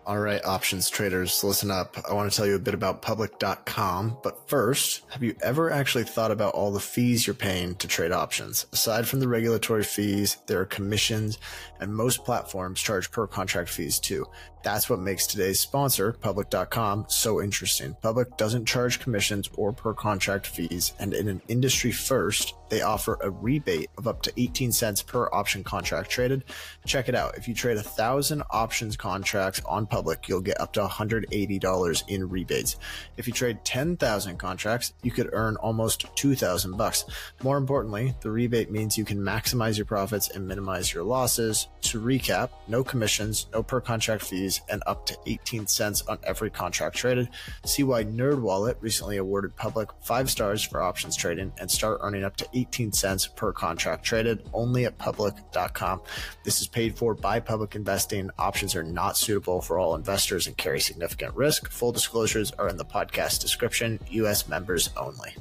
All right, options traders, listen up. I want to tell you a bit about public.com, but first, have you ever actually thought about all the fees you're paying to trade options? Aside from the regulatory fees, there are commissions, and most platforms charge per contract fees too. That's what makes today's sponsor, public.com, so interesting. Public doesn't charge commissions or per contract fees, and in an industry first, they offer a rebate of up to 18 cents per option contract traded. Check it out. If you trade 1,000 options contracts on Public, you'll get up to $180 in rebates. If you trade 10,000 contracts, you could earn almost $2,000. More importantly, the rebate means you can maximize your profits and minimize your losses. To recap, no commissions, no per contract fees, and up to 18 cents on every contract traded. See why NerdWallet recently awarded Public 5 stars for options trading and start earning up to 18 cents per contract traded only at public.com. This is paid for by Public Investing. Options are not suitable for all investors and carry significant risk. Full disclosures are in the podcast description. U.S. members only.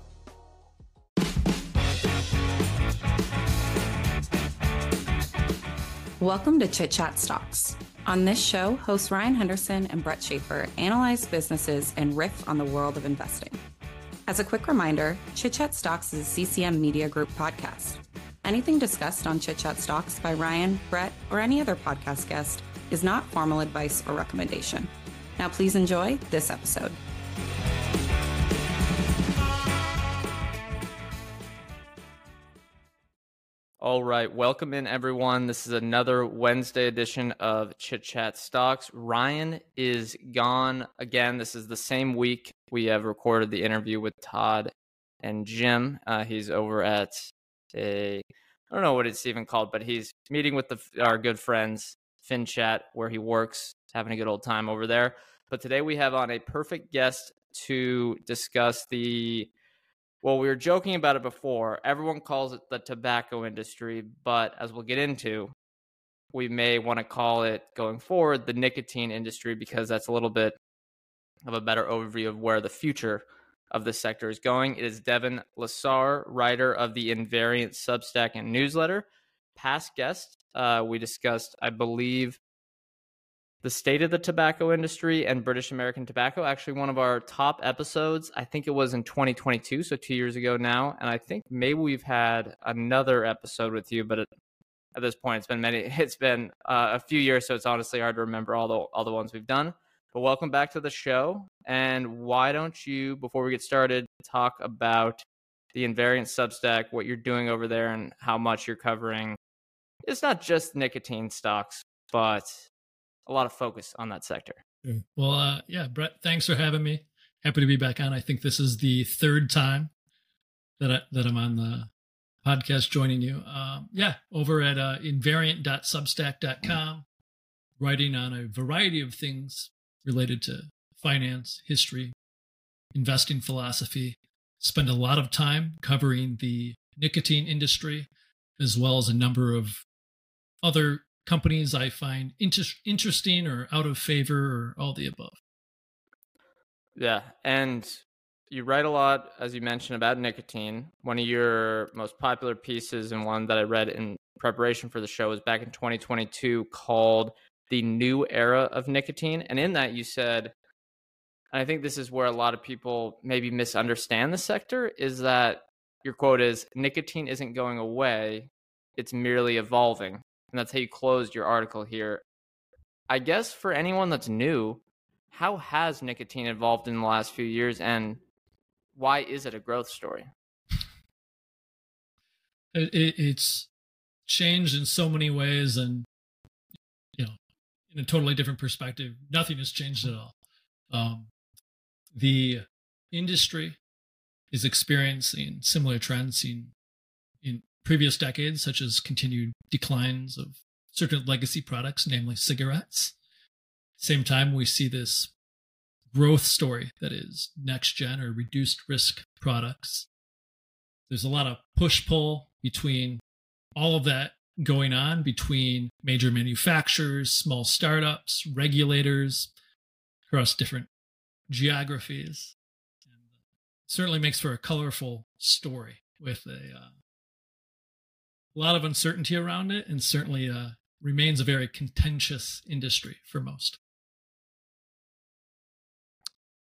Welcome to Chit Chat Stocks. On this show, hosts Ryan Henderson and Brett Schaefer analyze businesses and riff on the world of investing. As a quick reminder, Chit Chat Stocks is a CCM Media Group podcast. Anything discussed on Chit Chat Stocks by Ryan, Brett, or any other podcast guest is not formal advice or recommendation. Now please enjoy this episode. All right, welcome in everyone. This is another Wednesday edition of Chit Chat Stocks. Ryan is gone again. This is the same week we have recorded the interview with Todd and Jim. He's over at I don't know what it's even called, but he's meeting with our good friends, FinChat, where he works, having a good old time over there. But today we have on a perfect guest to discuss well, we were joking about it before. Everyone calls it the tobacco industry, but as we'll get into, we may want to call it going forward the nicotine industry because that's a little bit of a better overview of where the future of this sector is going. It is Devin Lasar, writer of the Invariant Substack and newsletter. Past guest, we discussed, I believe, the state of the tobacco industry and British American tobacco. Actually, one of our top episodes, I think it was in 2022, so 2 years ago now. And I think maybe we've had another episode with you, but at this point, it's been a few years, so it's honestly hard to remember all the ones we've done. But welcome back to the show. And why don't you, before we get started, talk about the Invariant Substack, what you're doing over there, and how much you're covering. It's not just nicotine stocks, but a lot of focus on that sector. Well, Brett, thanks for having me. Happy to be back on. I think this is the third time that I'm on the podcast joining you. Over at invariant.substack.com, writing on a variety of things related to finance, history, investing philosophy. Spend a lot of time covering the nicotine industry, as well as a number of other companies I find interesting or out of favor or all the above. Yeah, and you write a lot, as you mentioned, about nicotine. One of your most popular pieces, and one that I read in preparation for the show, was back in 2022 called The New Era of Nicotine. And in that you said, and I think this is where a lot of people maybe misunderstand the sector, is that your quote is, nicotine isn't going away, it's merely evolving. And that's how you closed your article here. I guess for anyone that's new, how has nicotine evolved in the last few years, and why is it a growth story? It's changed in so many ways, and in a totally different perspective, nothing has changed at all. The industry is experiencing similar trends seen in previous decades, such as continued declines of certain legacy products, namely cigarettes. Same time, we see this growth story that is next gen or reduced risk products. There's a lot of push-pull between all of that going on between major manufacturers, small startups, regulators across different geographies. And certainly makes for a colorful story with a lot of uncertainty around it, and certainly remains a very contentious industry for most.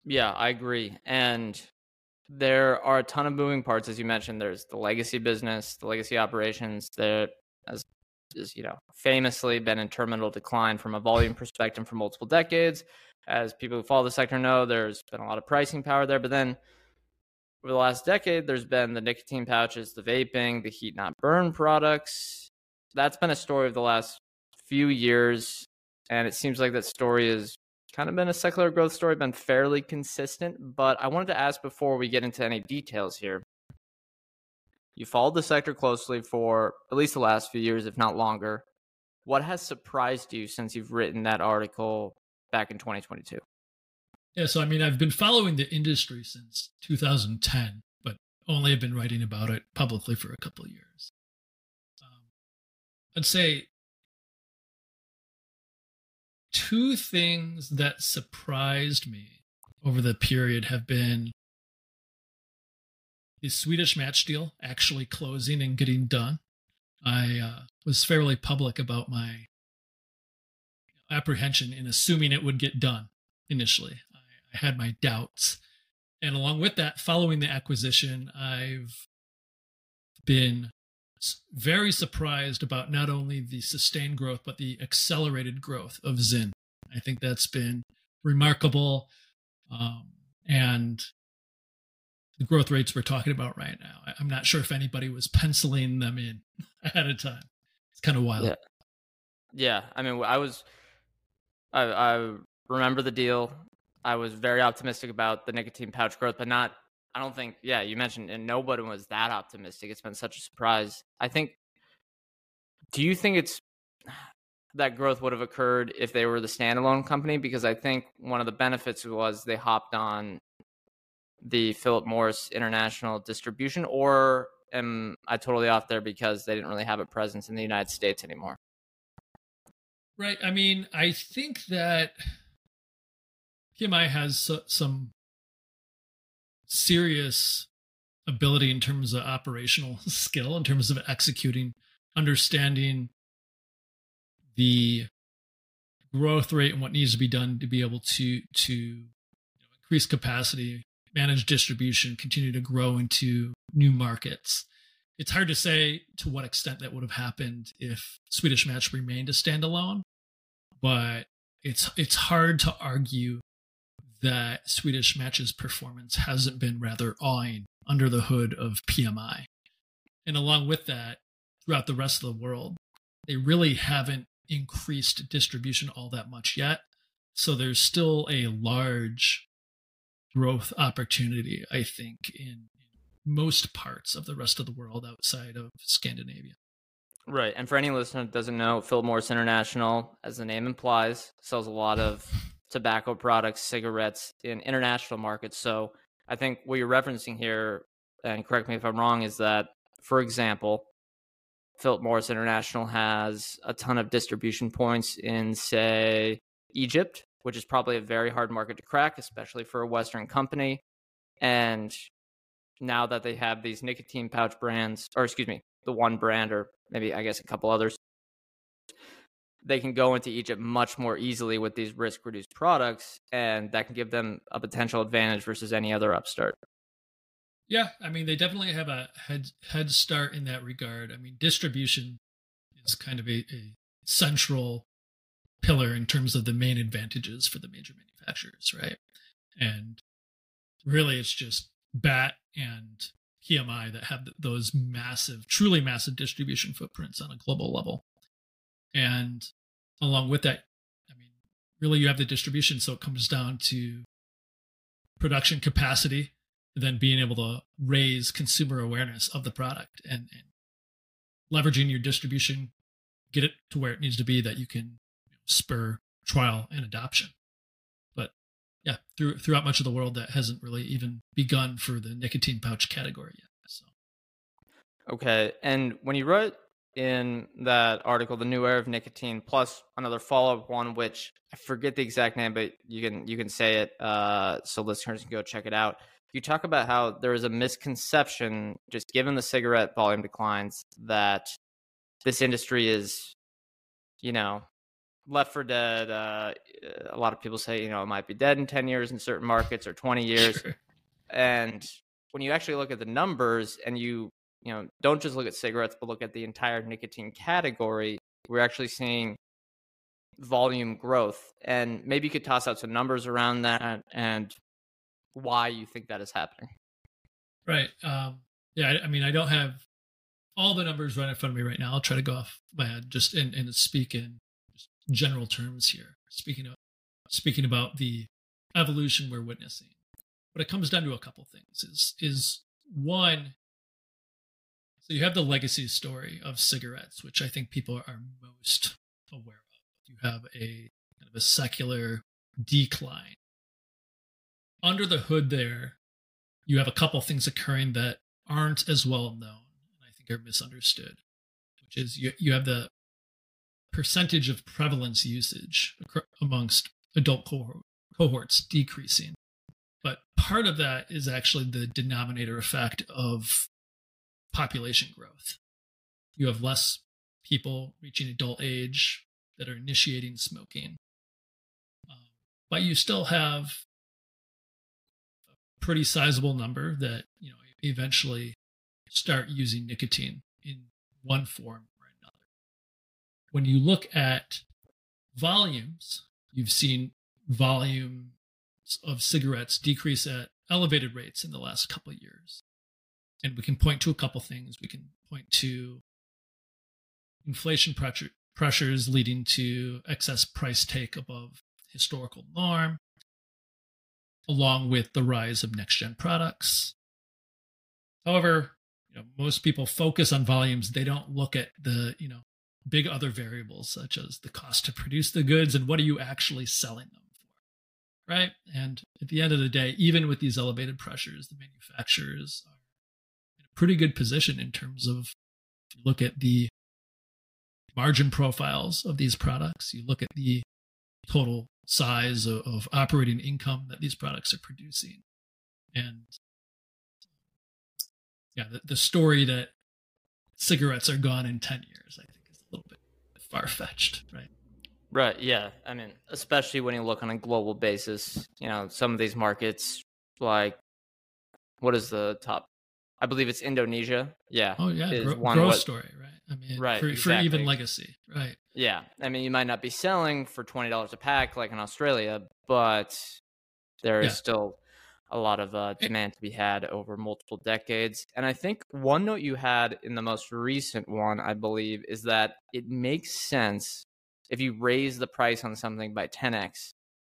Yeah, I agree. And there are a ton of moving parts, as you mentioned. There's the legacy business, the legacy operations that has famously been in terminal decline from a volume perspective for multiple decades. As people who follow the sector know, there's been a lot of pricing power there. But then over the last decade, there's been the nicotine pouches, the vaping, the heat not burn products. That's been a story of the last few years. And it seems like that story has kind of been a secular growth story, been fairly consistent. But I wanted to ask before we get into any details here. You followed the sector closely for at least the last few years, if not longer. What has surprised you since you've written that article back in 2022? Yeah, so I mean, I've been following the industry since 2010, but only have been writing about it publicly for a couple of years. I'd say two things that surprised me over the period have been the Swedish Match deal actually closing and getting done. I was fairly public about my apprehension in assuming it would get done initially. I had my doubts. And along with that, following the acquisition, I've been very surprised about not only the sustained growth, but the accelerated growth of Zyn. I think that's been remarkable. And the growth rates we're talking about right now, I'm not sure if anybody was penciling them in ahead of time. It's kind of wild. Yeah. I mean, I remember the deal. I was very optimistic about the nicotine pouch growth, but I don't think, you mentioned, and nobody was that optimistic. It's been such a surprise. Do you think that growth would have occurred if they were the standalone company? Because I think one of the benefits was they hopped on the Philip Morris international distribution, or am I totally off there because they didn't really have a presence in the United States anymore? Right. I mean, I think that PMI has some serious ability in terms of operational skill, in terms of executing, understanding the growth rate and what needs to be done to be able to increase capacity, manage distribution, continue to grow into new markets. It's hard to say to what extent that would have happened if Swedish Match remained a standalone, but it's hard to argue that Swedish Match's performance hasn't been rather awing under the hood of PMI. And along with that, throughout the rest of the world, they really haven't increased distribution all that much yet. So there's still a large growth opportunity, I think, in most parts of the rest of the world outside of Scandinavia. Right. And for any listener that doesn't know, Philip Morris International, as the name implies, sells a lot of tobacco products, cigarettes in international markets. So I think what you're referencing here, and correct me if I'm wrong, is that, for example, Philip Morris International has a ton of distribution points in, say, Egypt, which is probably a very hard market to crack, especially for a Western company. And now that they have these nicotine pouch brands, or excuse me, the one brand, or maybe I guess a couple others, they can go into Egypt much more easily with these risk-reduced products, and that can give them a potential advantage versus any other upstart. Yeah, I mean, they definitely have a head start in that regard. I mean, distribution is kind of a central pillar in terms of the main advantages for the major manufacturers, right? And really, it's just BAT and PMI that have those massive, truly massive distribution footprints on a global level. And along with that, I mean, really you have the distribution, so it comes down to production capacity, then being able to raise consumer awareness of the product and leveraging your distribution, get it to where it needs to be that you can spur trial and adoption. But yeah, throughout much of the world, that hasn't really even begun for the nicotine pouch category yet. So. Okay. And when you wrote in that article, The New Era of Nicotine, plus another follow-up one, which I forget the exact name, but you can say it so listeners can go check it out. You talk about how there is a misconception, just given the cigarette volume declines, that this industry is, Left 4 Dead, a lot of people say, it might be dead in 10 years in certain markets or 20 years. Sure. And when you actually look at the numbers and you don't just look at cigarettes, but look at the entire nicotine category, we're actually seeing volume growth. And maybe you could toss out some numbers around that and why you think that is happening. Right. Yeah, I mean, I don't have all the numbers right in front of me right now. I'll try to go off my head just and speak in just general terms here. Speaking about the evolution we're witnessing. But it comes down to a couple things. Is one, so you have the legacy story of cigarettes, which I think people are most aware of. You have a kind of a secular decline. Under the hood there, you have a couple things occurring that aren't as well known and I think are misunderstood, which is you have the percentage of prevalence usage amongst adult cohorts decreasing. But part of that is actually the denominator effect of population growth. You have less people reaching adult age that are initiating smoking. But you still have a pretty sizable number that, eventually start using nicotine in one form or another. When you look at volumes, you've seen volume of cigarettes decrease at elevated rates in the last couple of years. And we can point to a couple things. We can point to inflation pressures leading to excess price take above historical norm, along with the rise of next-gen products. However, most people focus on volumes. They don't look at the, big other variables such as the cost to produce the goods and what are you actually selling them for, right? And at the end of the day, even with these elevated pressures, the manufacturers are in a pretty good position in terms of, if you look at the margin profiles of these products, you look at the total size of operating income that these products are producing. And yeah, the story that cigarettes are gone in 10 years, I think is a little bit far-fetched, right? Right, yeah. I mean, especially when you look on a global basis, some of these markets, like, what is the top? I believe it's Indonesia. Yeah. Oh, yeah, growth story, right? I mean, right, for exactly. even legacy, right? Yeah. I mean, you might not be selling for $20 a pack like in Australia, but there is still a lot of demand to be had over multiple decades. And I think one note you had in the most recent one, I believe, is that it makes sense if you raise the price on something by 10x,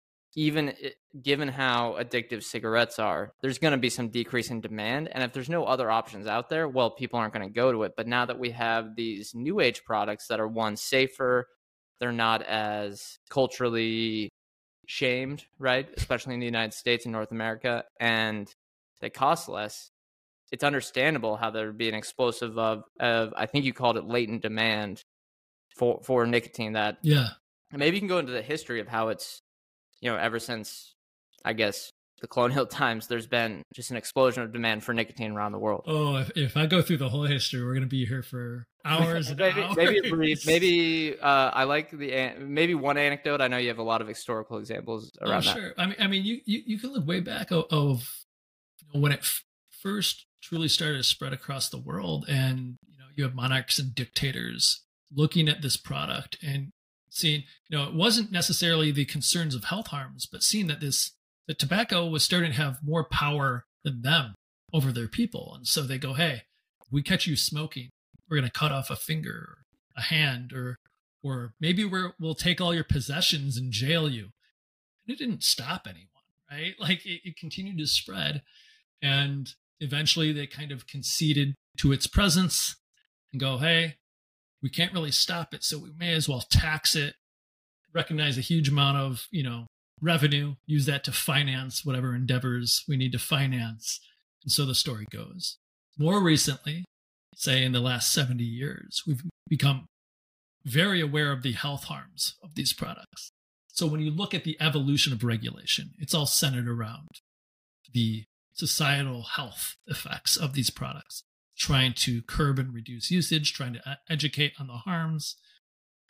given how addictive cigarettes are, there's going to be some decrease in demand. And if there's no other options out there, well, people aren't going to go to it. But now that we have these new age products that are, one, safer, they're not as culturally shamed, right? Especially in the United States and North America, and they cost less. It's understandable how there would be an explosive of I think you called it latent demand for nicotine. That maybe you can go into the history of how it's ever since, I guess, the colonial times, there's been just an explosion of demand for nicotine around the world. Oh, if I go through the whole history, we're going to be here for hours and hours. Maybe I like maybe one anecdote. I know you have a lot of historical examples around that. Sure. I mean, you can look way back of when it first truly started to spread across the world, and you have monarchs and dictators looking at this product and seeing, it wasn't necessarily the concerns of health harms, but seeing that the tobacco was starting to have more power than them over their people. And so they go, hey, we catch you smoking, we're going to cut off a finger, or a hand, or maybe we'll take all your possessions and jail you. And it didn't stop anyone, right? Like it continued to spread. And eventually they kind of conceded to its presence and go, hey, we can't really stop it, so we may as well tax it, recognize a huge amount of, revenue, use that to finance whatever endeavors we need to finance. And so the story goes. More recently, say in the last 70 years, we've become very aware of the health harms of these products. So when you look at the evolution of regulation, it's all centered around the societal health effects of these products, trying to curb and reduce usage, trying to educate on the harms.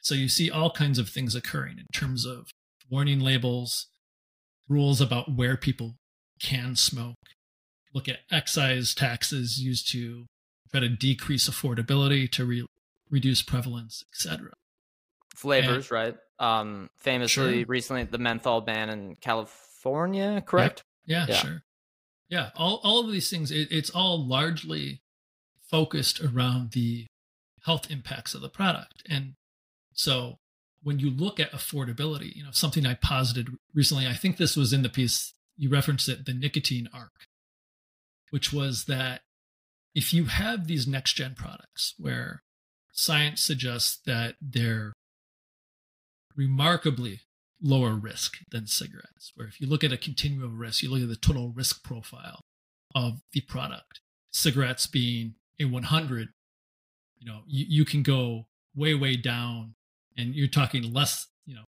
So you see all kinds of things occurring in terms of warning labels, rules about where people can smoke, look at excise taxes used to try to decrease affordability, to reduce prevalence, etc. Flavors, right? Famously, Sure. recently, the menthol ban in California, correct? Yeah, sure. Yeah, all of these things, it's all largely focused around the health impacts of the product. And so when you look at affordability, something I posited recently, I think this was in the piece, you referenced it, the nicotine arc, which was that if you have these next gen products where science suggests that they're remarkably lower risk than cigarettes, where if you look at a continuum of risk, you look at the total risk profile of the product, cigarettes being a 100, you can go way down, and you're talking less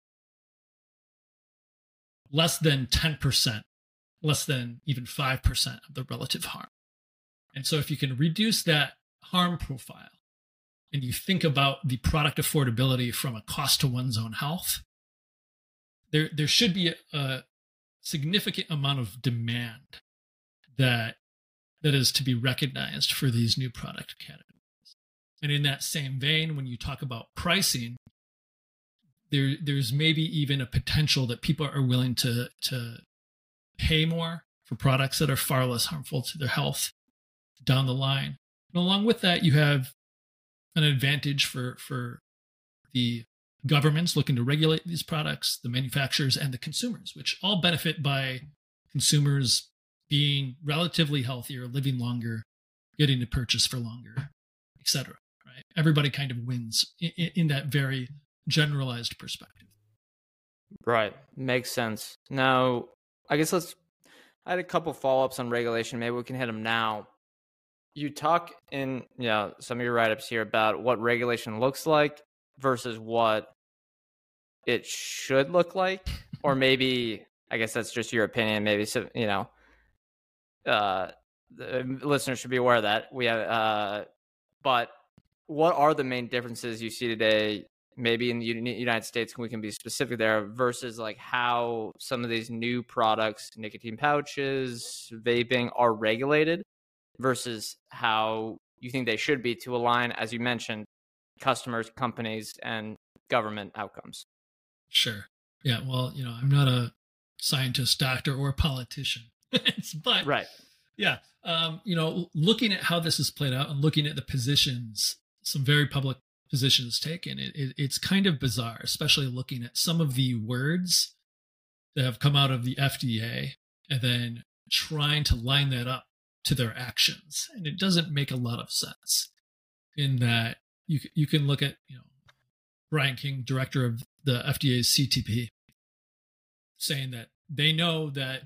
than 10%, less than even 5% of the relative harm. And so if you can reduce that harm profile and you think about the product affordability from a cost to one's own health, there should be a significant amount of demand that is to be recognized for these new product categories. And in that same vein, when you talk about pricing, there's maybe even a potential that people are willing to pay more for products that are far less harmful to their health down the line. And along with that, you have an advantage for the governments looking to regulate these products, the manufacturers, and the consumers, which all benefit by consumers being relatively healthier, living longer, getting to purchase for longer, etc. Right? Everybody kind of wins in that very generalized perspective. Right. Makes sense. Now, I guess I had a couple follow-ups on regulation. Maybe we can hit them now. You talk in some of your write-ups here about what regulation looks like versus what it should look like, or maybe, I guess that's just your opinion. Maybe, the listeners should be aware of that. We have, but what are the main differences you see today, maybe in the United States, we can be specific there, versus like how some of these new products, nicotine pouches, vaping, are regulated versus how you think they should be to align, as you mentioned, customers, companies, and government outcomes? Sure. Yeah. Well, I'm not a scientist, doctor, or politician, but right. Yeah. Looking at how this is played out and looking at the positions, some very public positions taken, it's kind of bizarre, especially looking at some of the words that have come out of the FDA and then trying to line that up to their actions. And it doesn't make a lot of sense in that you can look at, Brian King, director of the FDA's CTP, saying that they know that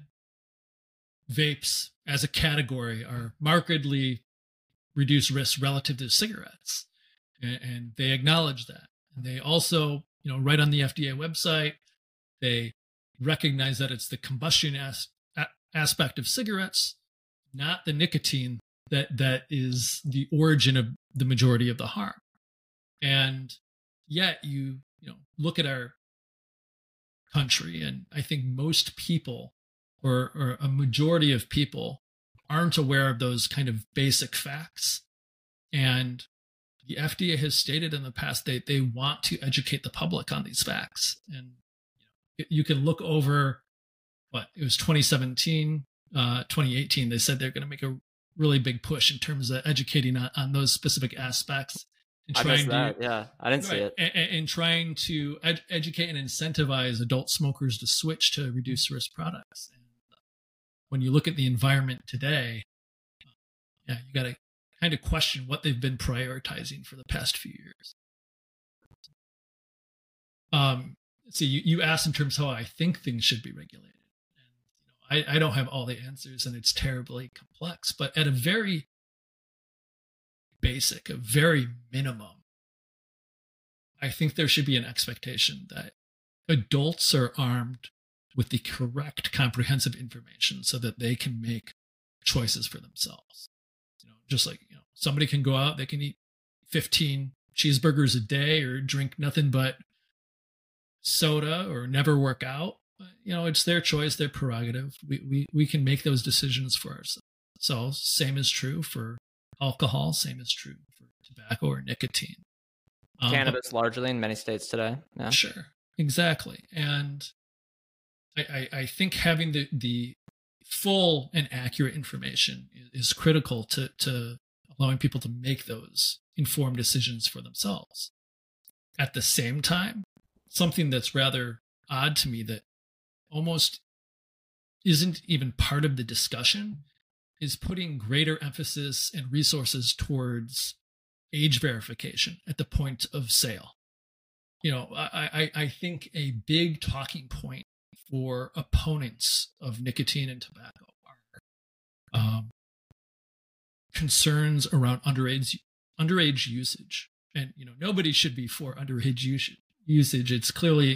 vapes as a category are markedly reduced risk relative to cigarettes. And they acknowledge that. And they also, right on the FDA website, they recognize that it's the combustion aspect of cigarettes, not the nicotine, that is the origin of the majority of the harm. And yet you look at our country, and I think most people, or a majority of people, aren't aware of those kind of basic facts. And the FDA has stated in the past they want to educate the public on these facts. And you can look over it was 2017, 2018. They said they're going to make a really big push in terms of educating on those specific aspects. And I missed that. Yeah, I didn't see it. And trying to educate and incentivize adult smokers to switch to reduced risk products. And when you look at the environment today, you got to kind of question what they've been prioritizing for the past few years. So you asked in terms of how I think things should be regulated. And I don't have all the answers, and it's terribly complex, but at a very basic, a very minimum, I think there should be an expectation that adults are armed with the correct comprehensive information so that they can make choices for themselves. Just like, somebody can go out, they can eat 15 cheeseburgers a day or drink nothing but soda or never work out, it's their choice, their prerogative. We can make those decisions for ourselves. Same is true for alcohol. Same is true for tobacco or nicotine. Cannabis largely in many states today. Yeah. Sure, exactly. And I think having the full and accurate information is critical to allowing people to make those informed decisions for themselves. At the same time, something that's rather odd to me that almost isn't even part of the discussion is putting greater emphasis and resources towards age verification at the point of sale. I think a big talking point for opponents of nicotine and tobacco are concerns around underage usage. And, nobody should be for underage usage. It's clearly,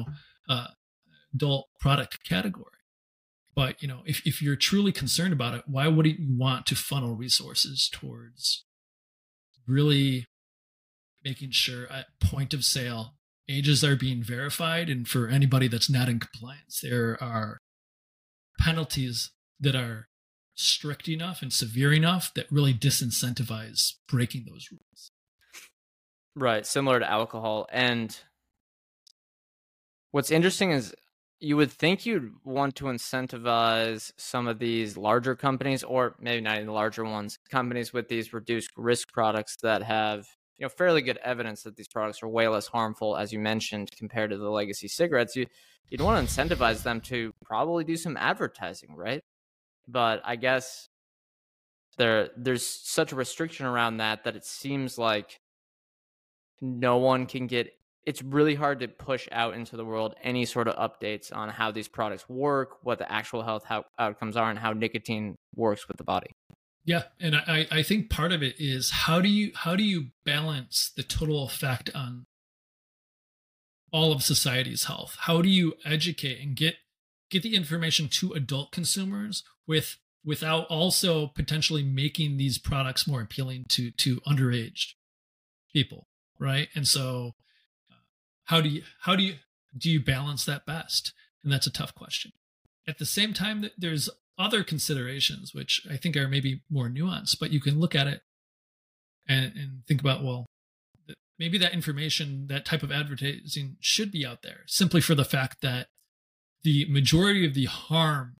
adult product category. But, if you're truly concerned about it, why wouldn't you want to funnel resources towards really making sure at point of sale ages are being verified? And for anybody that's not in compliance, there are penalties that are strict enough and severe enough that really disincentivize breaking those rules. Right, similar to alcohol. And what's interesting is you would think you'd want to incentivize some of these larger companies, or maybe not even the larger ones, companies with these reduced risk products that have fairly good evidence that these products are way less harmful, as you mentioned, compared to the legacy cigarettes. You'd want to incentivize them to probably do some advertising, right? But I guess there's such a restriction around that it seems like no one can get. It's really hard to push out into the world any sort of updates on how these products work, what the actual health outcomes are, and how nicotine works with the body. Yeah, and I think part of it is how do you balance the total effect on all of society's health? How do you educate and get the information to adult consumers without also potentially making these products more appealing to underage people, right? And so how do you balance that best? And that's a tough question. At the same time, there's other considerations, which I think are maybe more nuanced, but you can look at it and think about, well, maybe that information, that type of advertising should be out there simply for the fact that the majority of the harm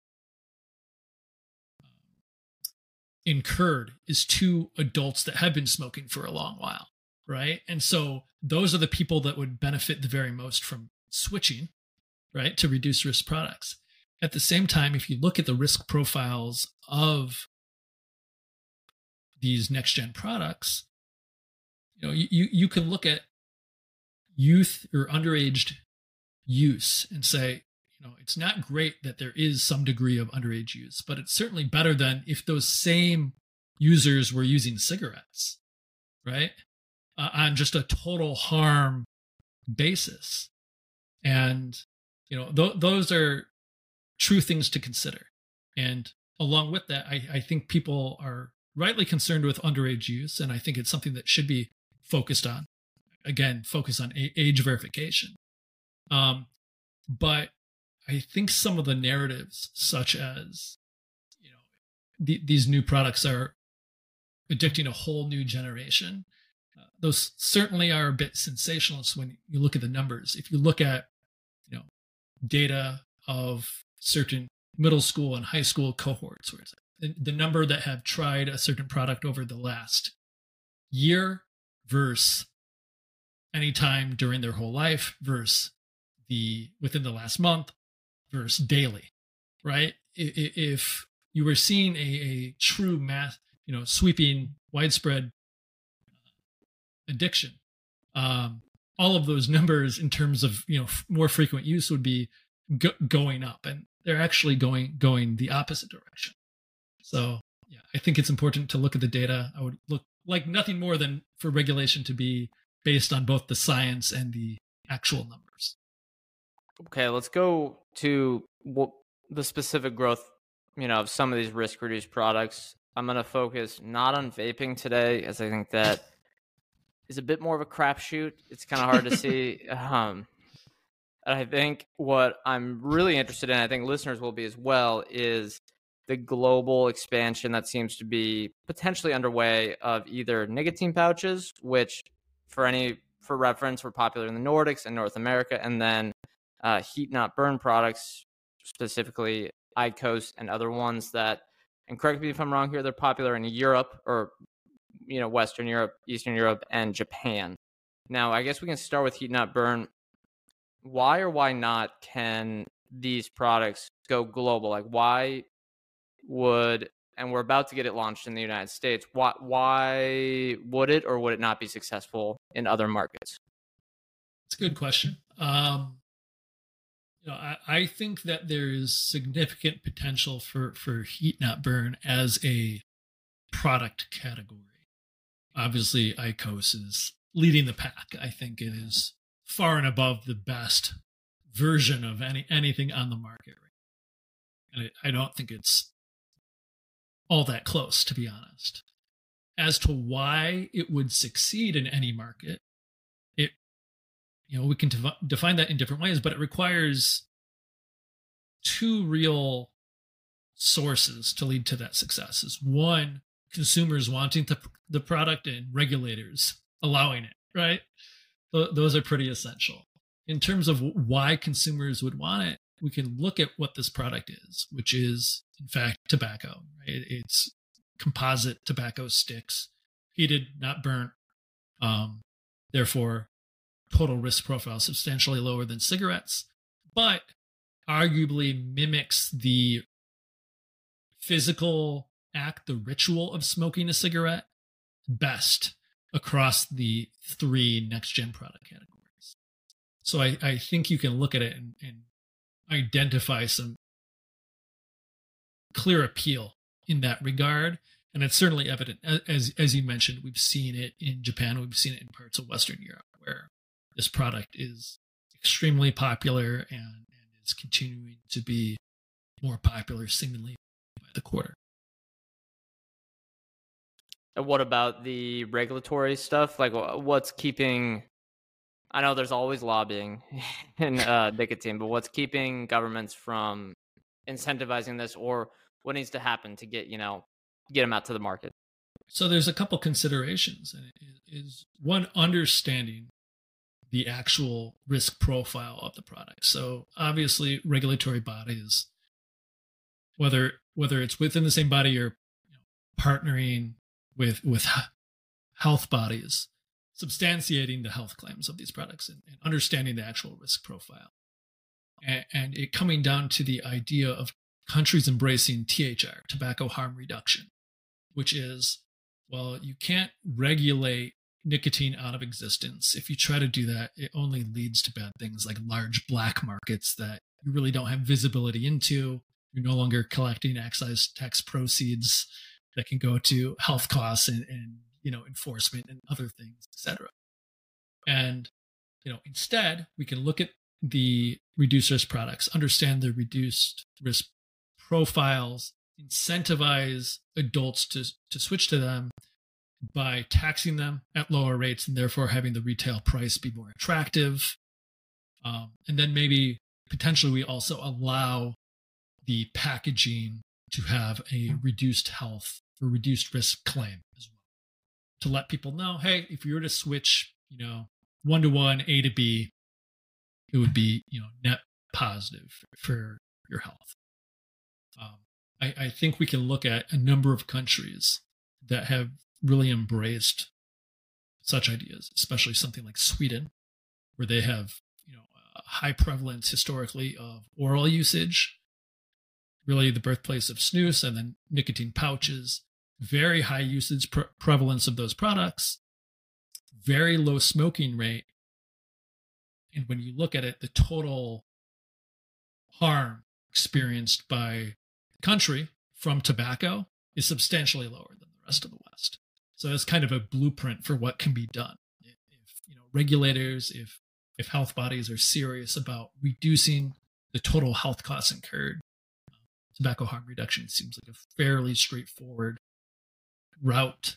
incurred is to adults that have been smoking for a long while, right? And so those are the people that would benefit the very most from switching, right, to reduced risk products. At the same time, if you look at the risk profiles of these next-gen products, you can look at youth or underage use and say, it's not great that there is some degree of underage use, but it's certainly better than if those same users were using cigarettes, right, on just a total harm basis. And, those are true things to consider. And along with that, I think people are rightly concerned with underage use, and I think it's something that should be focused on. Again, focus on age verification. But I think some of the narratives, such as these new products are addicting a whole new generation, those certainly are a bit sensationalist when you look at the numbers. If you look at data of certain middle school and high school cohorts, where the number that have tried a certain product over the last year versus any time during their whole life versus within the last month versus daily, right? If you were seeing a true mass, sweeping widespread addiction, all of those numbers in terms of more frequent use would be going up, and they're actually going the opposite direction. So yeah, I think it's important to look at the data. I would look like nothing more than for regulation to be based on both the science and the actual numbers. Okay, let's go to the specific growth, of some of these risk-reduced products. I'm going to focus not on vaping today, as I think that is a bit more of a crapshoot. It's kind of hard to see. I think what I'm really interested in, I think listeners will be as well, is the global expansion that seems to be potentially underway of either nicotine pouches, which for reference were popular in the Nordics and North America, and then heat not burn products, specifically IQOS and other ones that, and correct me if I'm wrong here, they're popular in Europe or, Western Europe, Eastern Europe, and Japan. Now, I guess we can start with heat not burn. Why or why not can these products go global? Like, why would, and we're about to get it launched in the United States, why would it or would it not be successful in other markets? It's a good question. I think that there is significant potential for heat not burn as a product category. Obviously, IQOS is leading the pack. I think it is far and above the best version of anything on the market. And I don't think it's all that close, to be honest. As to why it would succeed in any market, we can define that in different ways, but it requires two real sources to lead to that success. Is one, consumers wanting the product and regulators allowing it, right? Those are pretty essential. In terms of why consumers would want it, we can look at what this product is, which is, in fact, tobacco. Right? It's composite tobacco sticks, heated, not burnt. Therefore, total risk profile substantially lower than cigarettes, but arguably mimics the physical act, the ritual of smoking a cigarette best across the three next-gen product categories. So I think you can look at it and identify some clear appeal in that regard. And it's certainly evident, as you mentioned, we've seen it in Japan, we've seen it in parts of Western Europe, where this product is extremely popular and is continuing to be more popular seemingly by the quarter. And what about the regulatory stuff? Like, what's keeping, I know there's always lobbying in nicotine, but what's keeping governments from incentivizing this, or what needs to happen to get them out to the market? So there's a couple considerations, and it is one, understanding the actual risk profile of the product. So obviously regulatory bodies, whether it's within the same body or partnering with health bodies, substantiating the health claims of these products and understanding the actual risk profile. And it coming down to the idea of countries embracing THR, tobacco harm reduction, which is, well, you can't regulate nicotine out of existence. If you try to do that, it only leads to bad things like large black markets that you really don't have visibility into. You're no longer collecting excise tax proceeds that can go to health costs and enforcement and other things, etc. And instead, we can look at the reduced risk products, understand the reduced risk profiles, incentivize adults to switch to them by taxing them at lower rates and therefore having the retail price be more attractive. And then maybe potentially we also allow the packaging to have a reduced health or reduced risk claim as well, to let people know, hey, if you were to switch, 1-to-1 A to B, it would be, net positive for your health. I think we can look at a number of countries that have really embraced such ideas, especially something like Sweden, where they have, a high prevalence historically of oral usage, really the birthplace of snus, and then nicotine pouches, very high usage prevalence of those products, very low smoking rate. And when you look at it, the total harm experienced by the country from tobacco is substantially lower than the rest of the West. So it's kind of a blueprint for what can be done. If regulators, if health bodies are serious about reducing the total health costs incurred, tobacco harm reduction seems like a fairly straightforward route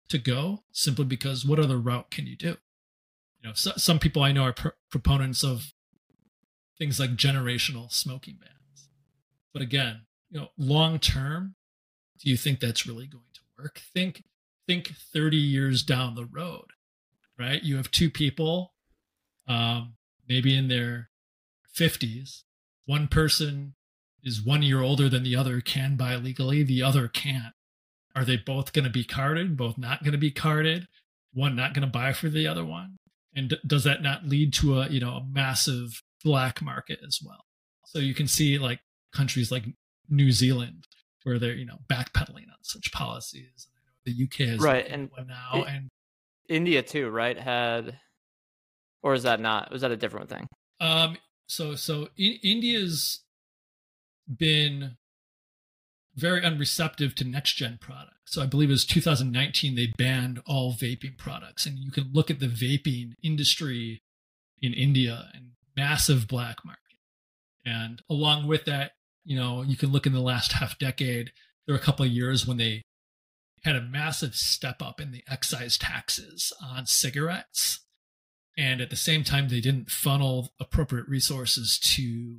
to go, simply because what other route can you do? Some people I know are proponents of things like generational smoking bans. But again, long term, do you think that's really going to work? Think 30 years down the road, right? You have two people, maybe in their 50s. One person is 1 year older than the other, can buy legally, the other can't. Are they both going to be carded? Both not going to be carded? One not going to buy for the other one? And does that not lead to a massive black market as well? So you can see like countries like New Zealand where they're backpedaling on such policies. The UK is right, and one now, and India too, right? Or is that not? Was that a different thing? So India's been very unreceptive to next gen products. So I believe it was 2019 they banned all vaping products, and you can look at the vaping industry in India and massive black market. And along with that, you can look in the last half decade. There were a couple of years when they had a massive step up in the excise taxes on cigarettes. And at the same time, they didn't funnel appropriate resources to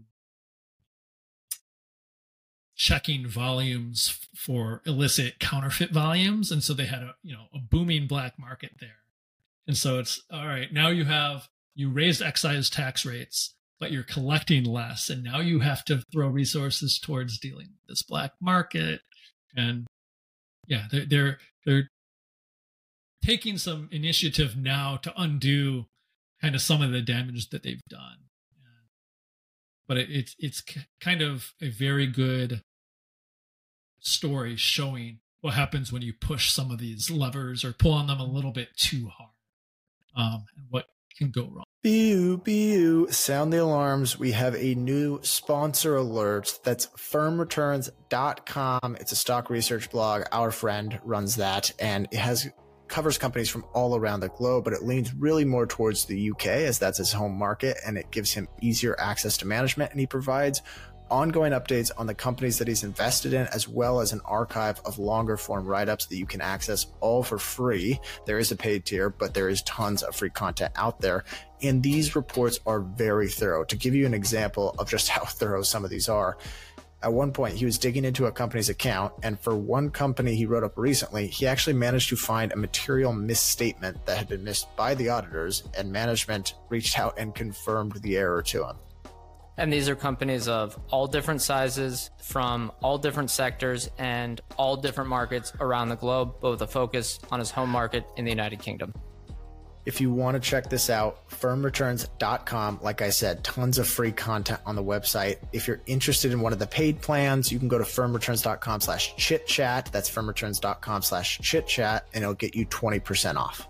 checking volumes for illicit counterfeit volumes. And so they had a booming black market there. And so it's all right. Now you raised excise tax rates, but you're collecting less. And now you have to throw resources towards dealing with this black market. And yeah, they're taking some initiative now to undo kind of some of the damage that they've done. But it's kind of a very good story showing what happens when you push some of these levers or pull on them a little bit too hard, and what can go wrong. Pew, sound the alarms. We have a new sponsor alert. That's firmreturns.com. It's a stock research blog. Our friend runs that, and it covers companies from all around the globe, but it leans really more towards the UK as that's his home market, and it gives him easier access to management, and he provides ongoing updates on the companies that he's invested in, as well as an archive of longer form write-ups that you can access all for free. There is a paid tier, but there is tons of free content out there. And these reports are very thorough. To give you an example of just how thorough some of these are, at one point he was digging into a company's account, and for one company he wrote up recently, he actually managed to find a material misstatement that had been missed by the auditors, and management reached out and confirmed the error to him. And these are companies of all different sizes, from all different sectors and all different markets around the globe, but with a focus on his home market in the United Kingdom. If you want to check this out, firmreturns.com. Like I said, tons of free content on the website. If you're interested in one of the paid plans, you can go to firmreturns.com/chitchat. That's firmreturns.com/chitchat, and it'll get you 20% off.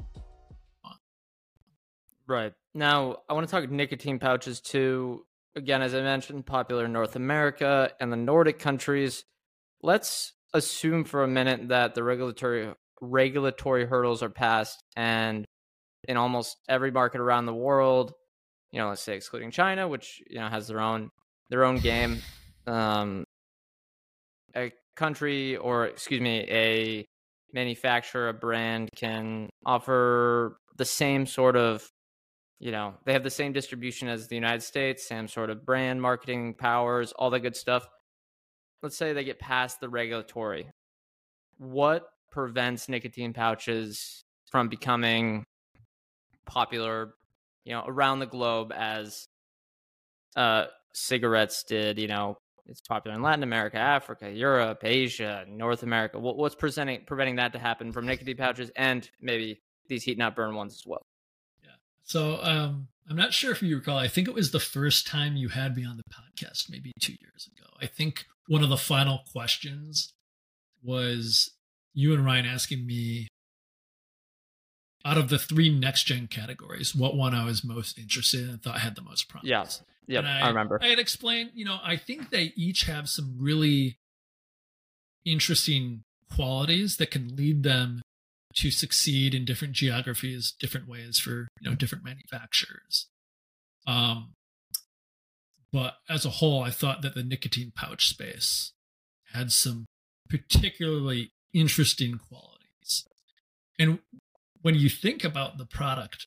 Right. Now, I want to talk nicotine pouches too. Again, as I mentioned, popular in North America and the Nordic countries. Let's assume for a minute that the regulatory hurdles are passed, and in almost every market around the world, let's say excluding China, which has their own game, a manufacturer, a brand can offer the same sort of, they have the same distribution as the United States, same sort of brand, marketing powers, all that good stuff. Let's say they get past the regulatory. What prevents nicotine pouches from becoming popular, around the globe as cigarettes did? It's popular in Latin America, Africa, Europe, Asia, North America. What's preventing that to happen from nicotine pouches and maybe these heat not burn ones as well? So I'm not sure if you recall, I think it was the first time you had me on the podcast, maybe 2 years ago. I think one of the final questions was you and Ryan asking me, out of the 3 next-gen categories, what one I was most interested in and thought had the most promise. Yes. Yep, I remember. I had explained, I think they each have some really interesting qualities that can lead them to succeed in different geographies, different ways for different manufacturers. But as a whole, I thought that the nicotine pouch space had some particularly interesting qualities. And when you think about the product,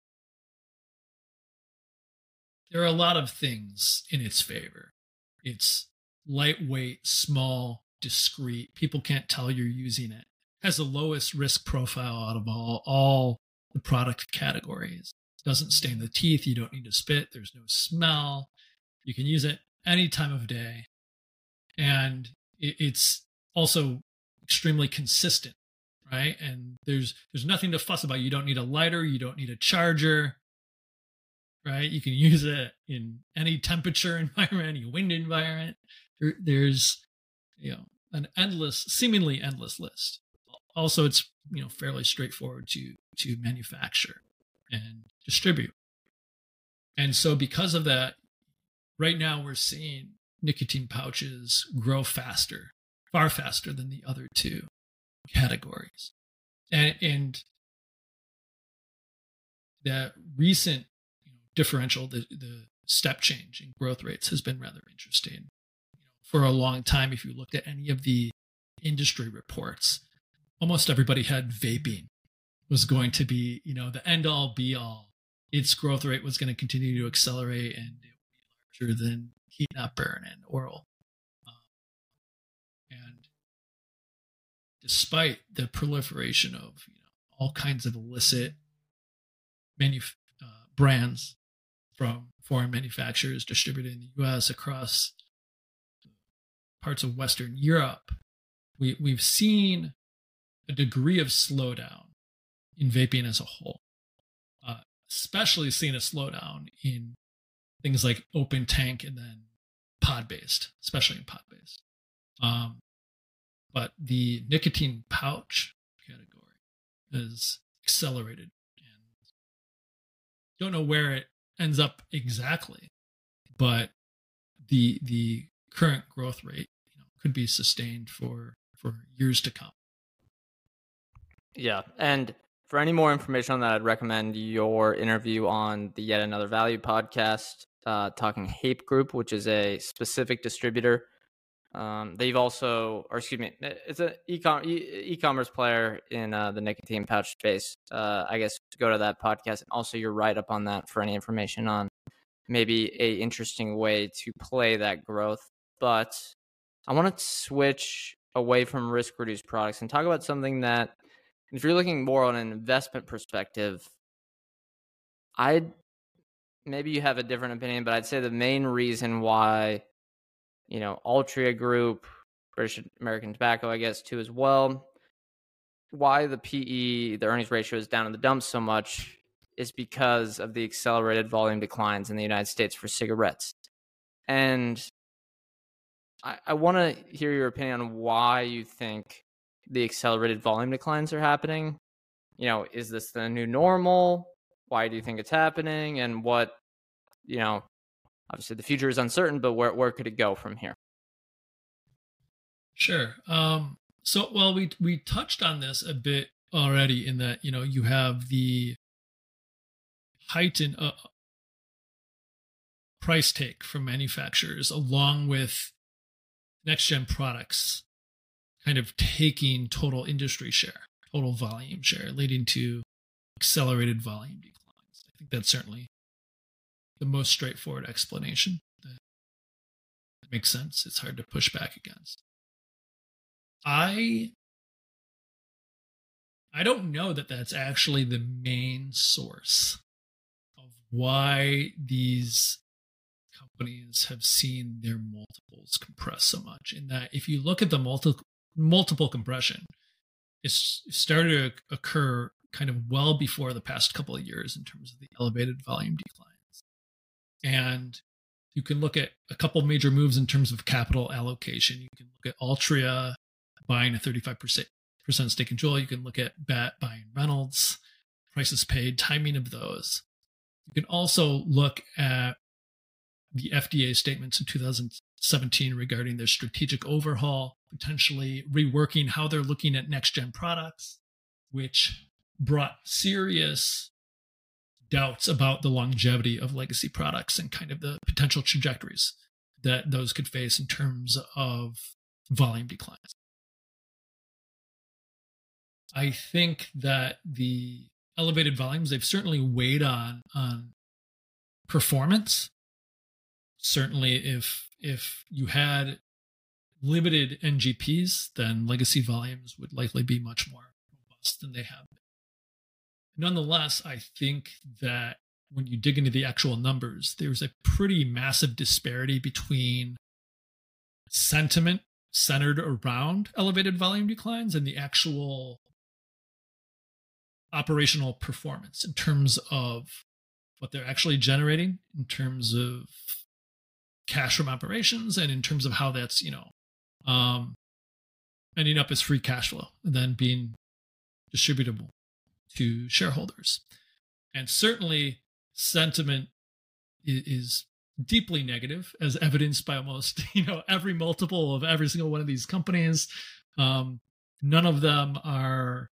there are a lot of things in its favor. It's lightweight, small, discreet. People can't tell you're using it. Has the lowest risk profile out of all the product categories. Doesn't stain the teeth. You don't need to spit. There's no smell. You can use it any time of day. And it's also extremely consistent, right? And there's nothing to fuss about. You don't need a lighter. You don't need a charger, right? You can use it in any temperature environment, any wind environment. There's, an seemingly endless list. Also, it's, fairly straightforward to manufacture and distribute. And so because of that, right now we're seeing nicotine pouches grow faster, far faster than the other two categories. And the recent differential, the step change in growth rates has been rather interesting. For a long time, if you looked at any of the industry reports, almost everybody had vaping was going to be, the end all be all. Its growth rate was going to continue to accelerate and it would be larger than heat not burn and oral. And despite the proliferation of all kinds of illicit brands from foreign manufacturers distributed in the U.S. across parts of Western Europe, we've seen a degree of slowdown in vaping as a whole, especially seen a slowdown in things like open tank and then pod-based, especially in pod-based. But the nicotine pouch category has accelerated, and don't know where it ends up exactly, but the current growth rate could be sustained for years to come. Yeah, and for any more information on that, I'd recommend your interview on the Yet Another Value podcast, talking Hape Group, which is a specific distributor. They've also, it's an e-commerce player in the nicotine pouch space. I guess go to that podcast, and also you're right up on that for any information on maybe a interesting way to play that growth. But I want to switch away from risk-reduced products and talk about something that, if you're looking more on an investment perspective, maybe you have a different opinion, but I'd say the main reason why, Altria Group, British American Tobacco, I guess, too, as well, why the PE, the earnings ratio, is down in the dumps so much is because of the accelerated volume declines in the United States for cigarettes. And I want to hear your opinion on why you think the accelerated volume declines are happening. Is this the new normal? Why do you think it's happening? And what, obviously the future is uncertain, but where could it go from here? Sure. We touched on this a bit already in that, you have the heightened price take from manufacturers along with next gen products kind of taking total industry share, total volume share, leading to accelerated volume declines. I think that's certainly the most straightforward explanation. That makes sense. It's hard to push back against. I don't know that that's actually the main source of why these companies have seen their multiples compress so much. In that, if you look at the multiple compression, it's started to occur kind of well before the past couple of years in terms of the elevated volume declines. And you can look at a couple major moves in terms of capital allocation. You can look at Altria buying a 35% stake in Juul. You can look at BAT buying Reynolds, prices paid, timing of those. You can also look at the FDA statements in 2017 regarding their strategic overhaul, potentially reworking how they're looking at next-gen products, which brought serious doubts about the longevity of legacy products and kind of the potential trajectories that those could face in terms of volume declines. I think that the elevated volumes, they've certainly weighed on performance. Certainly if you had limited NGPs, then legacy volumes would likely be much more robust than they have been. Nonetheless, I think that when you dig into the actual numbers, there's a pretty massive disparity between sentiment centered around elevated volume declines and the actual operational performance in terms of what they're actually generating, in terms of cash from operations, and in terms of how that's, ending up as free cash flow and then being distributable to shareholders. And certainly sentiment is deeply negative, as evidenced by almost every multiple of every single one of these companies. None of them are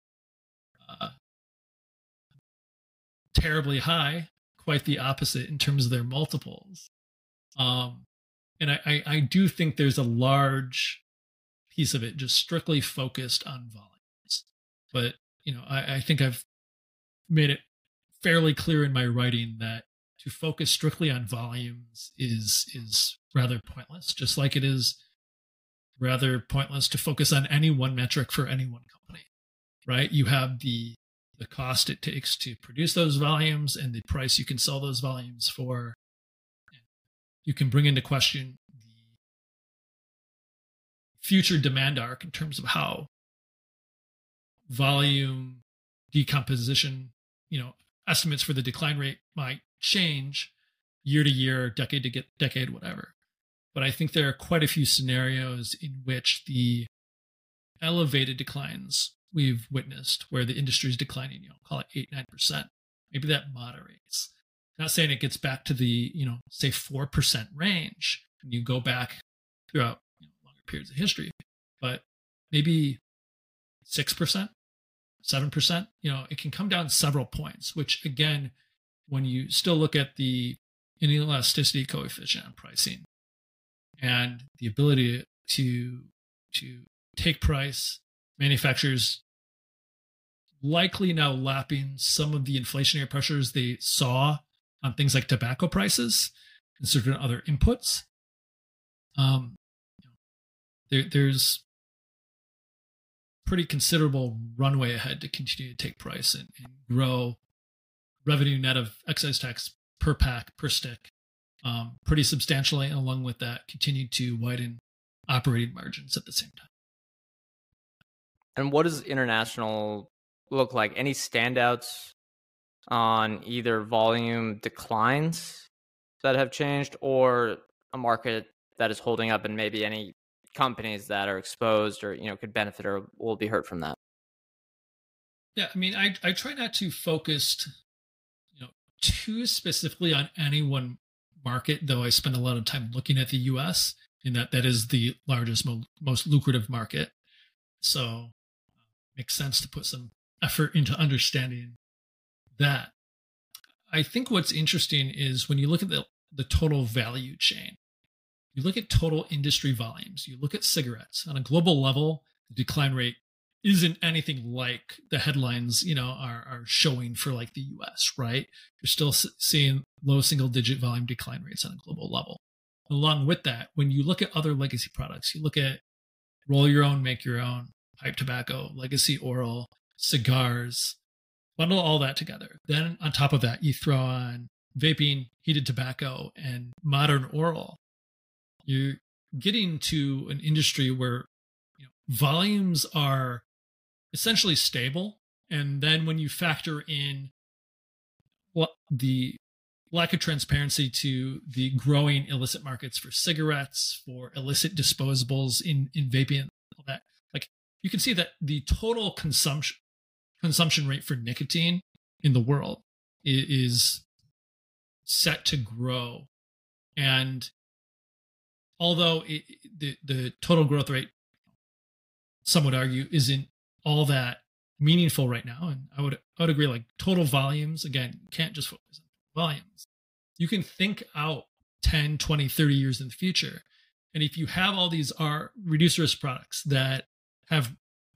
terribly high, quite the opposite in terms of their multiples. And I do think there's a large piece of it just strictly focused on volumes. But, I think I've made it fairly clear in my writing that to focus strictly on volumes is rather pointless, just like it is rather pointless to focus on any one metric for any one company, right? You have the cost it takes to produce those volumes and the price you can sell those volumes for. You can bring into question the future demand arc in terms of how volume decomposition, estimates for the decline rate might change year to year, decade to decade, whatever. But I think there are quite a few scenarios in which the elevated declines we've witnessed, where the industry is declining, call it 8-9%, maybe that moderates. Not saying it gets back to the, say 4% range when you go back throughout longer periods of history, but maybe 6%, 7%, it can come down several points, which again, when you still look at the inelasticity coefficient on pricing and the ability to take price, manufacturers likely now lapping some of the inflationary pressures they saw on things like tobacco prices and certain other inputs. There's pretty considerable runway ahead to continue to take price and grow revenue net of excise tax per pack, per stick, pretty substantially, and along with that, continue to widen operating margins at the same time. And what does international look like? Any standouts on either volume declines that have changed or a market that is holding up, and maybe any companies that are exposed or could benefit or will be hurt from that? Yeah, I mean, I try not to focus too specifically on any one market, though I spend a lot of time looking at the US, in that is the largest, most lucrative market. So makes sense to put some effort into understanding that. I think what's interesting is when you look at the total value chain, you look at total industry volumes, you look at cigarettes on a global level, the decline rate isn't anything like the headlines, are showing for like the US, right? You're still seeing low single digit volume decline rates on a global level. Along with that, when you look at other legacy products, you look at roll your own, make your own, pipe tobacco, legacy oral, cigars, bundle all that together. Then on top of that, you throw on vaping, heated tobacco, and modern oral. You're getting to an industry where volumes are essentially stable. And then when you factor in the lack of transparency to the growing illicit markets for cigarettes, for illicit disposables in vaping, and all that, you can see that the total consumption rate for nicotine in the world is set to grow. And although the total growth rate, some would argue, isn't all that meaningful right now, and I would agree, like total volumes, again, you can't just focus on volumes. You can think out 10, 20, 30 years in the future. And if you have all these reduced risk products that have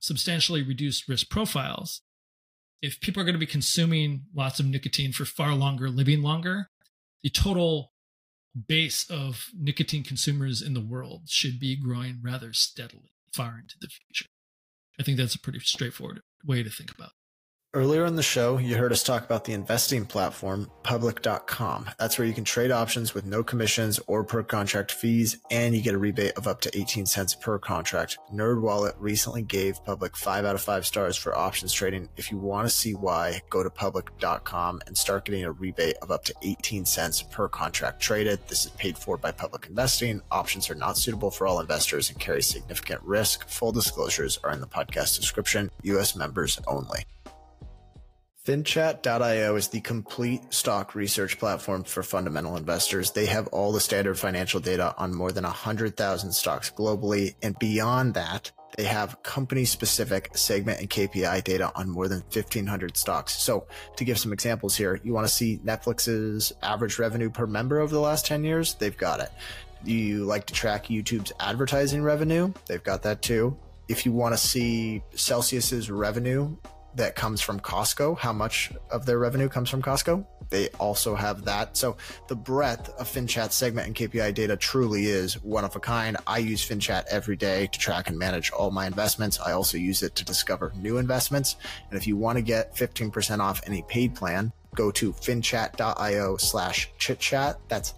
substantially reduced risk profiles, if people are going to be consuming lots of nicotine for far longer, living longer, the total base of nicotine consumers in the world should be growing rather steadily far into the future. I think that's a pretty straightforward way to think about it. Earlier in the show, you heard us talk about the investing platform, Public.com. That's where you can trade options with no commissions or per contract fees, and you get a rebate of up to 18 cents per contract. NerdWallet recently gave Public 5 out of 5 stars for options trading. If you want to see why, go to Public.com and start getting a rebate of up to 18 cents per contract traded. This is paid for by Public Investing. Options are not suitable for all investors and carry significant risk. Full disclosures are in the podcast description. U.S. members only. FinChat.io is the complete stock research platform for fundamental investors. They have all the standard financial data on more than 100,000 stocks globally. And beyond that, they have company-specific segment and KPI data on more than 1,500 stocks. So to give some examples here, you want to see Netflix's average revenue per member over the last 10 years? They've got it. Do you like to track YouTube's advertising revenue? They've got that too. If you want to see Celsius's revenue that comes from Costco, how much of their revenue comes from Costco, they also have that. So the breadth of FinChat segment and KPI data truly is one of a kind. I use FinChat every day to track and manage all my investments. I also use it to discover new investments. And if you want to get 15% off any paid plan, go to finchat.io/chitchat. That's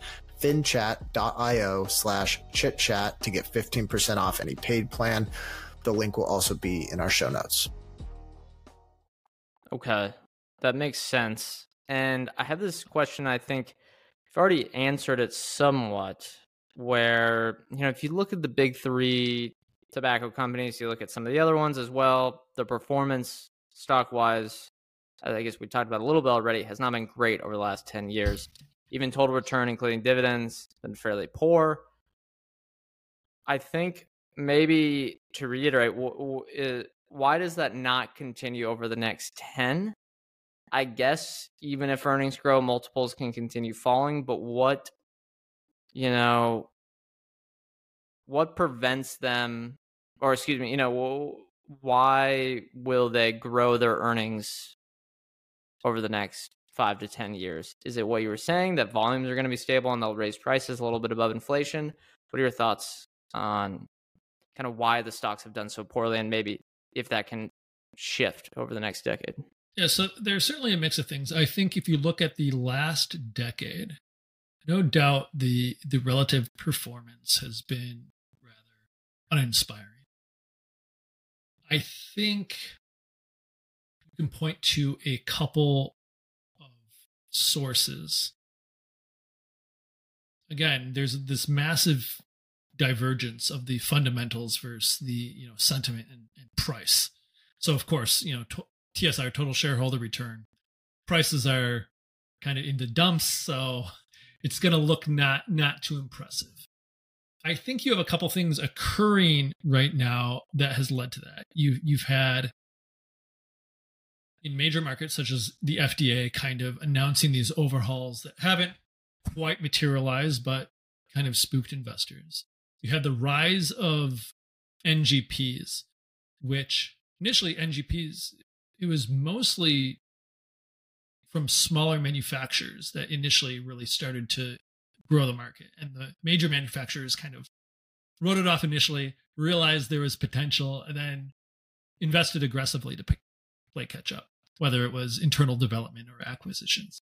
finchat.io/chitchat to get 15% off any paid plan. The link will also be in our show notes. Okay, that makes sense. And I have this question, I think you've already answered it somewhat, where, if you look at the big three tobacco companies, you look at some of the other ones as well, the performance stock-wise, I guess we talked about a little bit already, has not been great over the last 10 years. Even total return, including dividends, has been fairly poor. I think maybe to reiterate, why does that not continue over the next 10? I guess even if earnings grow, multiples can continue falling, but what prevents them, or excuse me, why will they grow their earnings over the next 5 to 10 years? Is it what you were saying, that volumes are going to be stable and they'll raise prices a little bit above inflation? What are your thoughts on kind of why the stocks have done so poorly, and maybe if that can shift over the next decade? Yeah, so there's certainly a mix of things. I think if you look at the last decade, no doubt the relative performance has been rather uninspiring. I think you can point to a couple of sources. Again, there's this massive divergence of the fundamentals versus the sentiment and price. So of course, TSR, total shareholder return, prices are kind of in the dumps, so it's going to look not too impressive. I think you have a couple things occurring right now that has led to that. You've had in major markets such as the FDA kind of announcing these overhauls that haven't quite materialized but kind of spooked investors. You had the rise of NGPs, which initially NGPs, it was mostly from smaller manufacturers that initially really started to grow the market. And the major manufacturers kind of wrote it off initially, realized there was potential, and then invested aggressively to play catch up, whether it was internal development or acquisitions.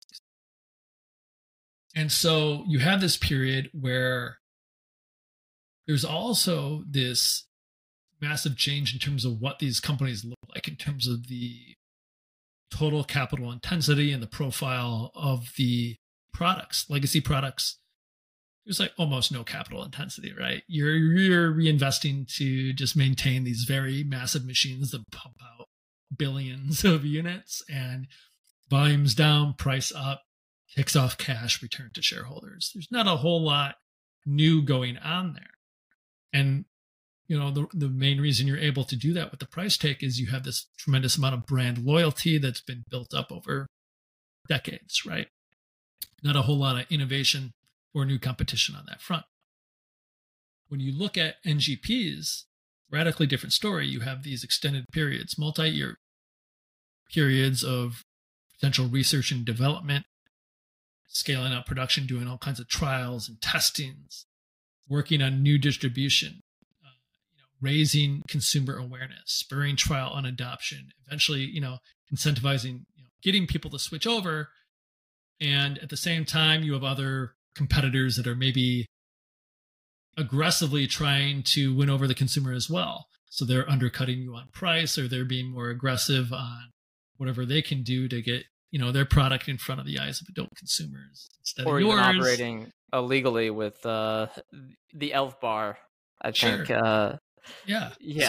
And so you have this period where there's also this massive change in terms of what these companies look like, in terms of the total capital intensity and the profile of the products. Legacy products, there's like almost no capital intensity, right? You're reinvesting to just maintain these very massive machines that pump out billions of units, and volumes down, price up, kicks off cash, return to shareholders. There's not a whole lot new going on there. And the main reason you're able to do that with the price take is you have this tremendous amount of brand loyalty that's been built up over decades, right? Not a whole lot of innovation or new competition on that front. When you look at NGPs, radically different story. You have these extended periods, multi-year periods of potential research and development, scaling up production, doing all kinds of trials and testings, working on new distribution, raising consumer awareness, spurring trial and adoption, eventually, incentivizing, getting people to switch over. And at the same time, you have other competitors that are maybe aggressively trying to win over the consumer as well. So they're undercutting you on price, or they're being more aggressive on whatever they can do to get, their product in front of the eyes of adult consumers instead or of yours. Or even operating illegally with the Elf Bar, I think. Yeah.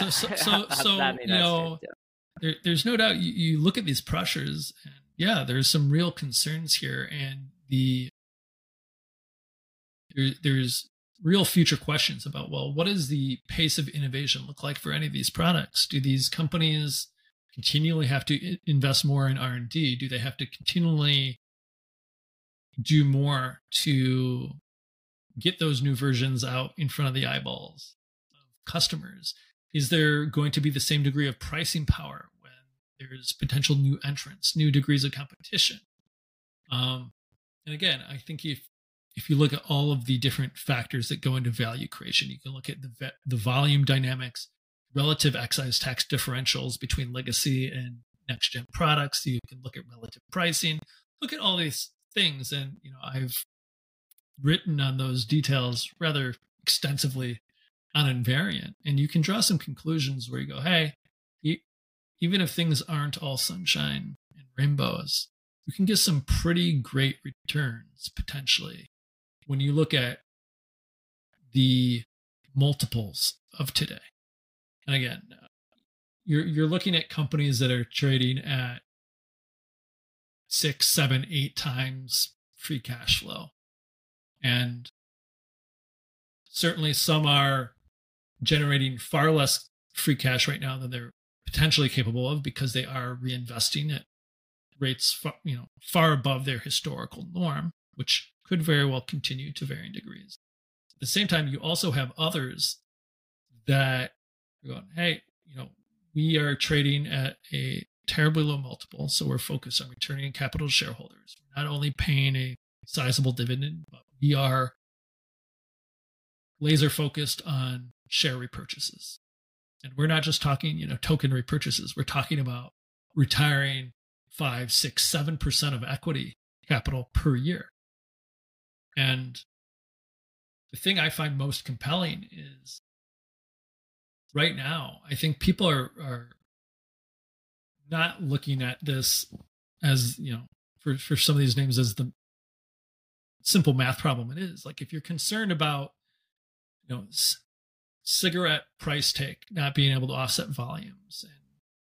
So there's no doubt you look at these pressures, and there's some real concerns here, and there's real future questions about, well, what does the pace of innovation look like for any of these products? Do these companies continually have to invest more in R&D? Do they have to continually do more to get those new versions out in front of the eyeballs of customers? Is there going to be the same degree of pricing power when there's potential new entrants, new degrees of competition? And again, I think if you look at all of the different factors that go into value creation, you can look at the volume dynamics, relative excise tax differentials between legacy and next gen products. You can look at relative pricing, look at all these things. And, I've written on those details rather extensively on Invariant. And you can draw some conclusions where you go, hey, even if things aren't all sunshine and rainbows, you can get some pretty great returns potentially when you look at the multiples of today. And again, you're looking at companies that are trading at 6, 7, 8 times free cash flow. And certainly some are generating far less free cash right now than they're potentially capable of, because they are reinvesting at rates far above their historical norm, which could very well continue to varying degrees. At the same time, you also have others that are going, hey, we are trading at a terribly low multiple, so we're focused on returning capital to shareholders. We're not only paying a sizable dividend, but we are laser focused on share repurchases. And we're not just talking, token repurchases. We're talking about retiring 5, 6, 7% of equity capital per year. And the thing I find most compelling is right now, I think people are not looking at this as, for some of these names as the simple math problem it is. Like, if you're concerned about, cigarette price take not being able to offset volumes, and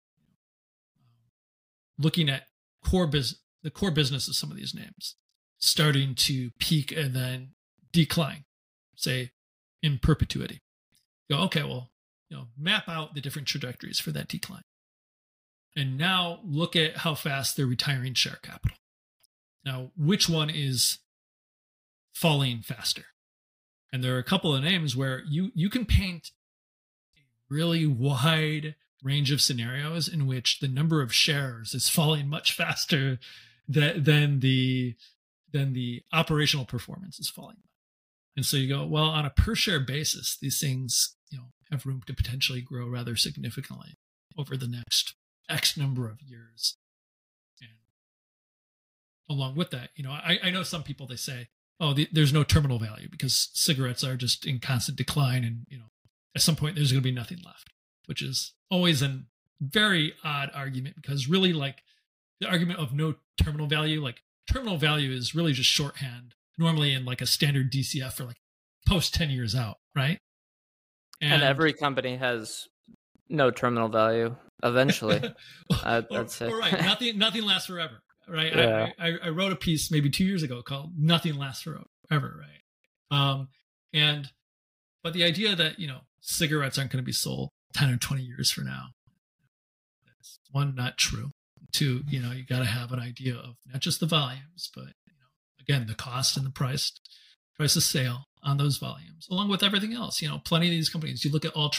looking at the core business of some of these names starting to peak and then decline, say in perpetuity, you go, okay, well, map out the different trajectories for that decline. And now look at how fast they're retiring share capital. Now, which one is falling faster? And there are a couple of names where you can paint a really wide range of scenarios in which the number of shares is falling much faster than the operational performance is falling. And so you go, well, on a per share basis, these things, have room to potentially grow rather significantly over the next X number of years. And along with that, I know some people, they say, oh, there's no terminal value because cigarettes are just in constant decline. And, at some point there's going to be nothing left, which is always a very odd argument, because really, like, the argument of no terminal value, like, terminal value is really just shorthand normally in like a standard DCF for like post 10 years out, right? And every company has no terminal value eventually. I'd say. Right. Nothing lasts forever, right? Yeah. I wrote a piece maybe 2 years ago called "Nothing Lasts Forever," right? But the idea that cigarettes aren't going to be sold 10 or 20 years from now, that's one, not true. Two, you got to have an idea of not just the volumes, but again, the cost and the price of sale on those volumes, along with everything else. Plenty of these companies, you look at Altria,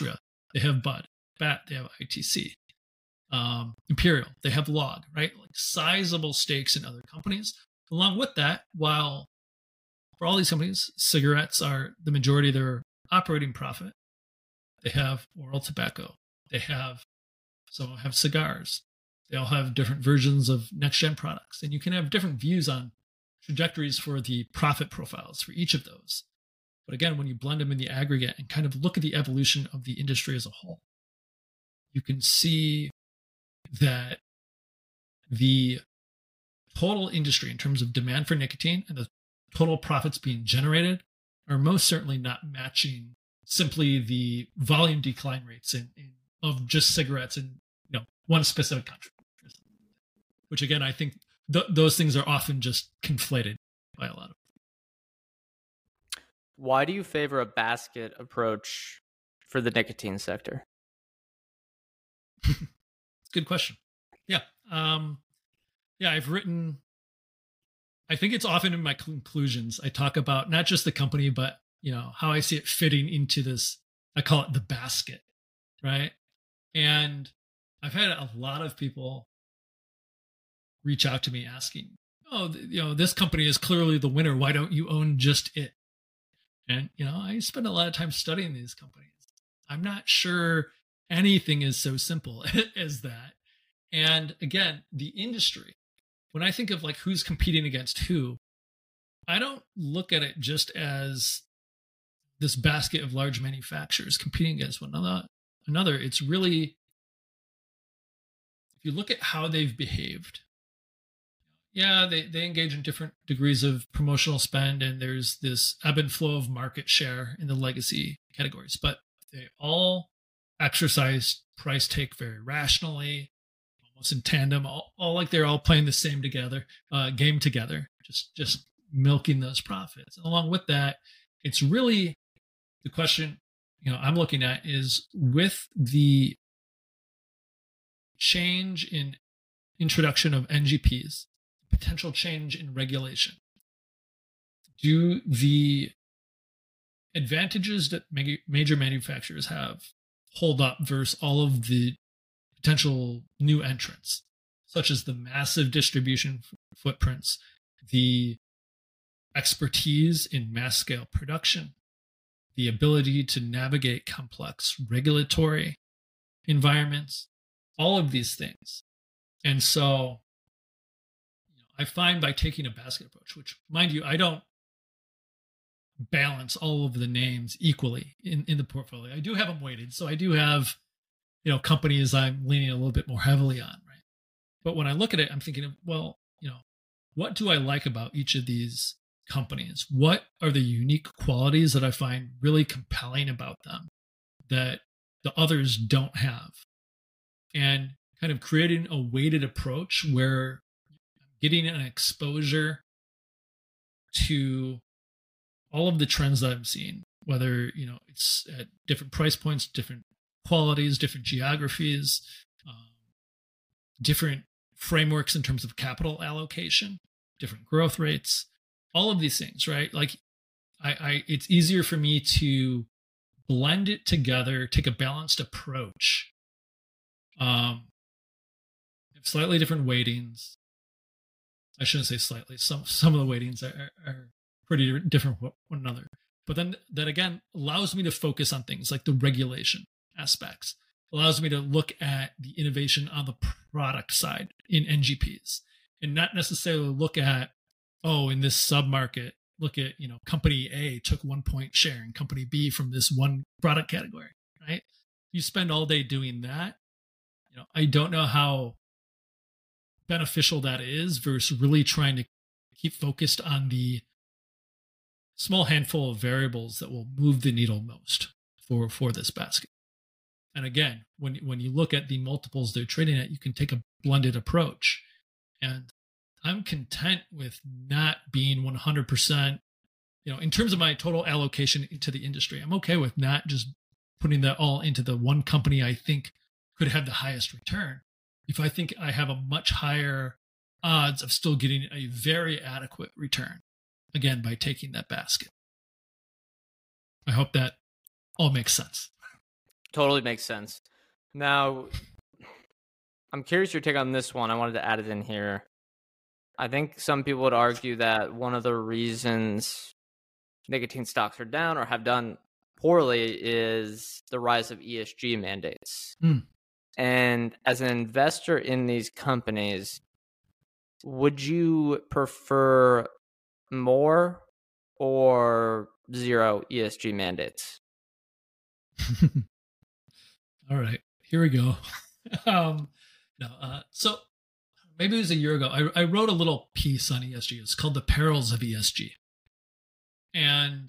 they have Bud. BAT, they have ITC. Imperial, they have Log, right? Like sizable stakes in other companies. Along with that, while for all these companies, cigarettes are the majority of their operating profit, they have oral tobacco. Some have cigars. They all have different versions of next-gen products. And you can have different views on trajectories for the profit profiles for each of those. But again, when you blend them in the aggregate and kind of look at the evolution of the industry as a whole, you can see that the total industry in terms of demand for nicotine and the total profits being generated are most certainly not matching simply the volume decline rates of just cigarettes in one specific country. Which again, I think those things are often just conflated by a lot of people. Why do you favor a basket approach for the nicotine sector? It's a good question. Yeah. I've written, I think it's often in my conclusions, I talk about not just the company, but how I see it fitting into this, I call it the basket, right? And I've had a lot of people reach out to me asking, this company is clearly the winner. Why don't you own just it? And, I spend a lot of time studying these companies. I'm not sure anything is so simple as that. And again, the industry, when I think of like who's competing against who, I don't look at it just as this basket of large manufacturers competing against one another. It's really, if you look at how they've behaved, they engage in different degrees of promotional spend, and there's this ebb and flow of market share in the legacy categories, but they all exercise price take very rationally, almost in tandem, all like they're all playing the same game together, just milking those profits. And along with that, it's really the question I'm looking at is with the change in introduction of NGPs, potential change in regulation, do the advantages that major manufacturers have hold up versus all of the potential new entrants, such as the massive distribution footprints, the expertise in mass scale production, the ability to navigate complex regulatory environments, all of these things. And so I find by taking a basket approach, which mind you, I don't balance all of the names equally in the portfolio. I do have them weighted. So I do have, companies I'm leaning a little bit more heavily on, right? But when I look at it, I'm thinking of, what do I like about each of these companies? What are the unique qualities that I find really compelling about them that the others don't have? And kind of creating a weighted approach where I'm getting an exposure to all of the trends that I'm seeing, whether, it's at different price points, different qualities, different geographies, different frameworks in terms of capital allocation, different growth rates, all of these things, right? Like it's easier for me to blend it together, take a balanced approach. Have slightly different weightings. I shouldn't say slightly. Some of the weightings are pretty different from one another. But then that again allows me to focus on things like the regulation aspects, allows me to look at the innovation on the product side in NGPs and not necessarily look at, in this sub-market, look at, company A took 1 point share and company B from this one product category, right? You spend all day doing that. I don't know how beneficial that is versus really trying to keep focused on the small handful of variables that will move the needle most for this basket. And again, when you look at the multiples they're trading at, you can take a blended approach. And I'm content with not being 100%, in terms of my total allocation into the industry. I'm okay with not just putting that all into the one company I think could have the highest return. If I think I have a much higher odds of still getting a very adequate return, again, by taking that basket. I hope that all makes sense. Totally makes sense. Now, I'm curious your take on this one. I wanted to add it in here. I think some people would argue that one of the reasons nicotine stocks are down or have done poorly is the rise of ESG mandates. And as an investor in these companies, would you prefer more or zero ESG mandates? All right, here we go. So maybe it was a year ago. I wrote a little piece on ESG. It's called "The Perils of ESG," and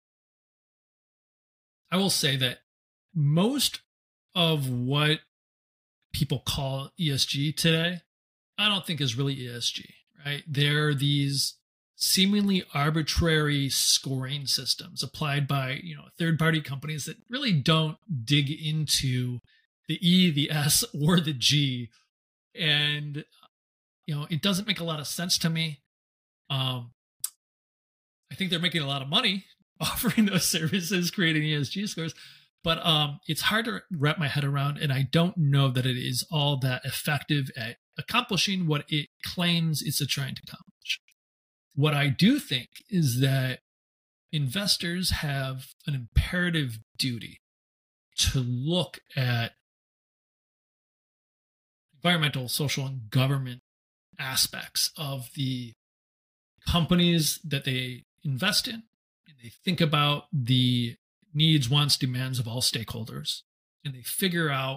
I will say that most of what people call ESG today, I don't think is really ESG, right? They're these seemingly arbitrary scoring systems applied by, third-party companies that really don't dig into the E, the S, or the G. And, it doesn't make a lot of sense to me. I think they're making a lot of money offering those services, creating ESG scores. But it's hard to wrap my head around, and I don't know that it is all that effective at accomplishing what it claims it's trying to accomplish. What I do think is that investors have an imperative duty to look at environmental, social, and government aspects of the companies that they invest in. And they think about the needs, wants, demands of all stakeholders, and they figure out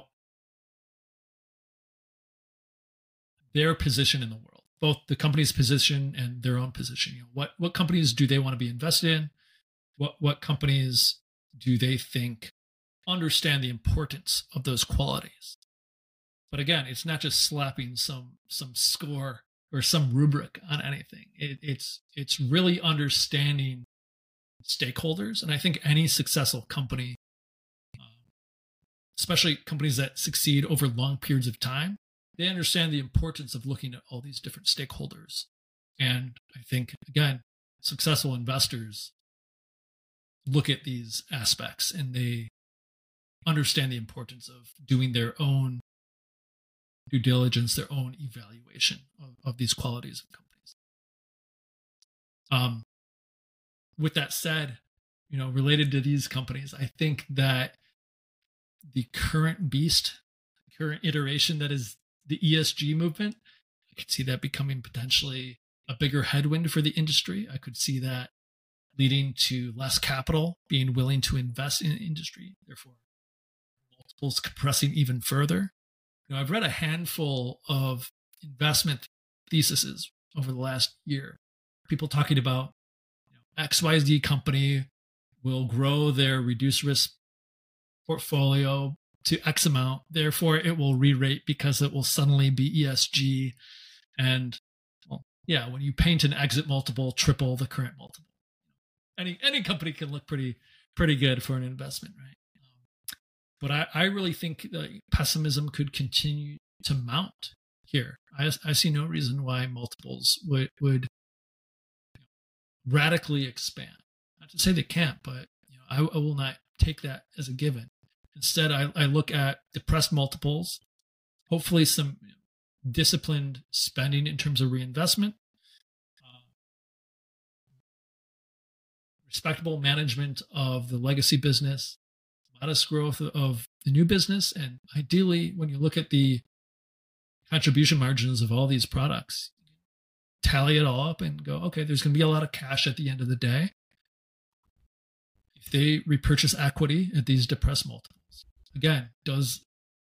their position in the world, both the company's position and their own position. What companies do they want to be invested in? What companies do they think understand the importance of those qualities? But again, it's not just slapping some score or some rubric on anything. It's really understanding stakeholders. And I think any successful company, especially companies that succeed over long periods of time, they understand the importance of looking at all these different stakeholders. And I think, again, successful investors look at these aspects and they understand the importance of doing their own due diligence, their own evaluation of these qualities of companies. With that said, related to these companies, I think that the current beast, the current iteration that is the ESG movement, I could see that becoming potentially a bigger headwind for the industry. I could see that leading to less capital being willing to invest in the industry, therefore multiples compressing even further. I've read a handful of investment theses over the last year. People talking about XYZ company will grow their reduced risk portfolio to X amount. Therefore, it will re-rate because it will suddenly be ESG. And when you paint an exit multiple, triple the current multiple. Any company can look pretty good for an investment, right? But I really think that pessimism could continue to mount here. I see no reason why multiples would radically expand. Not to say they can't, but I will not take that as a given. Instead, I look at depressed multiples, hopefully some disciplined spending in terms of reinvestment, respectable management of the legacy business, modest growth of the new business, and ideally, when you look at the contribution margins of all these products, tally it all up and go, okay, there's going to be a lot of cash at the end of the day. If they repurchase equity at these depressed multiples, again, does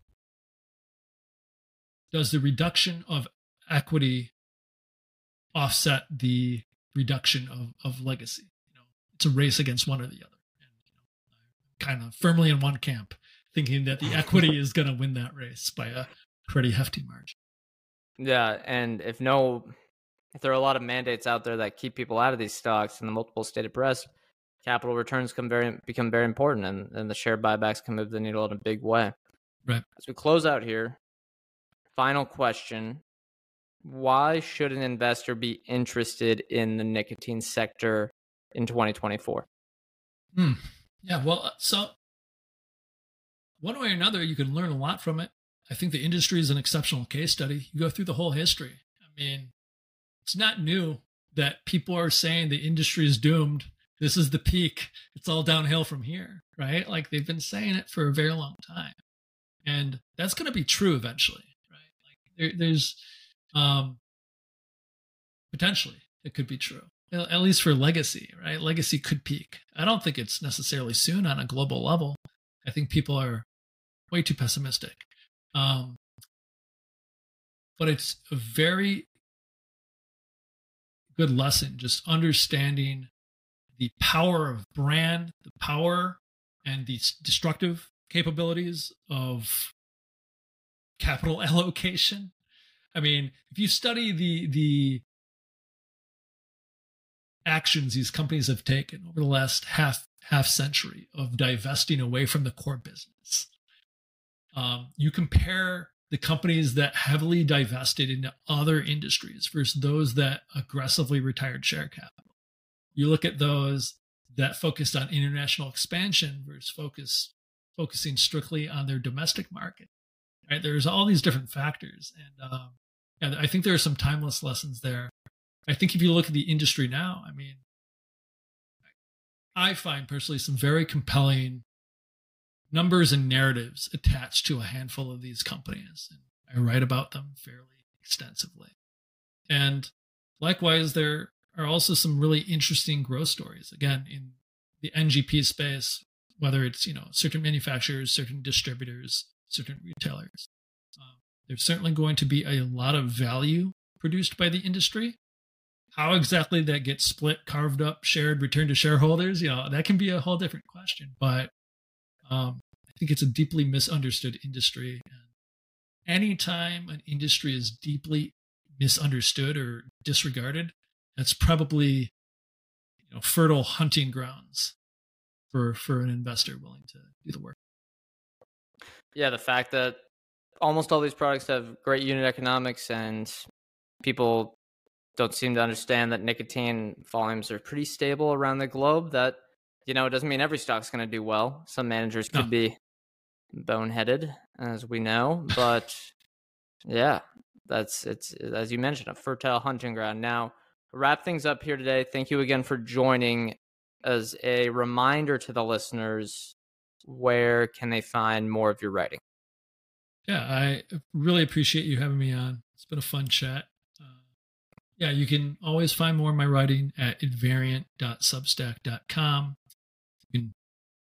the reduction of equity offset the reduction of legacy? It's a race against one or the other. And, I'm kind of firmly in one camp, thinking that the equity is going to win that race by a pretty hefty margin. Yeah, and if there are a lot of mandates out there that keep people out of these stocks and the multiples stay depressed, capital returns become very important, and the share buybacks can move the needle in a big way. Right. As we close out here, final question: why should an investor be interested in the nicotine sector in 2024? Yeah, well, so one way or another, you can learn a lot from it. I think the industry is an exceptional case study. You go through the whole history. I mean, it's not new that people are saying the industry is doomed. This is the peak. It's all downhill from here, right? Like they've been saying it for a very long time. And that's going to be true eventually, right? Like there's potentially it could be true, at least for legacy, right? Legacy could peak. I don't think it's necessarily soon on a global level. I think people are way too pessimistic. But it's a very good lesson, just understanding the power of brand, the power and the destructive capabilities of capital allocation. I mean, if you study the actions these companies have taken over the last half century of divesting away from the core business, you compare the companies that heavily divested into other industries versus those that aggressively retired share capital. You look at those that focused on international expansion versus focusing strictly on their domestic market. Right? There's all these different factors, and I think there are some timeless lessons there. I think if you look at the industry now, I mean, I find personally some very compelling numbers and narratives attached to a handful of these companies. And I write about them fairly extensively. And likewise, there are also some really interesting growth stories. Again, in the NGP space, whether it's, certain manufacturers, certain distributors, certain retailers, there's certainly going to be a lot of value produced by the industry. How exactly that gets split, carved up, shared, returned to shareholders, that can be a whole different question. But I think it's a deeply misunderstood industry. And anytime an industry is deeply misunderstood or disregarded, that's probably fertile hunting grounds for an investor willing to do the work. Yeah, the fact that almost all these products have great unit economics and people don't seem to understand that nicotine volumes are pretty stable around the globe, that it doesn't mean every stock's going to do well. Some managers could be boneheaded, as we know, but yeah, it's, as you mentioned, a fertile hunting ground. Now, wrap things up here today. Thank you again for joining. As a reminder to the listeners, where can they find more of your writing? Yeah, I really appreciate you having me on. It's been a fun chat. You can always find more of my writing at invariant.substack.com. You can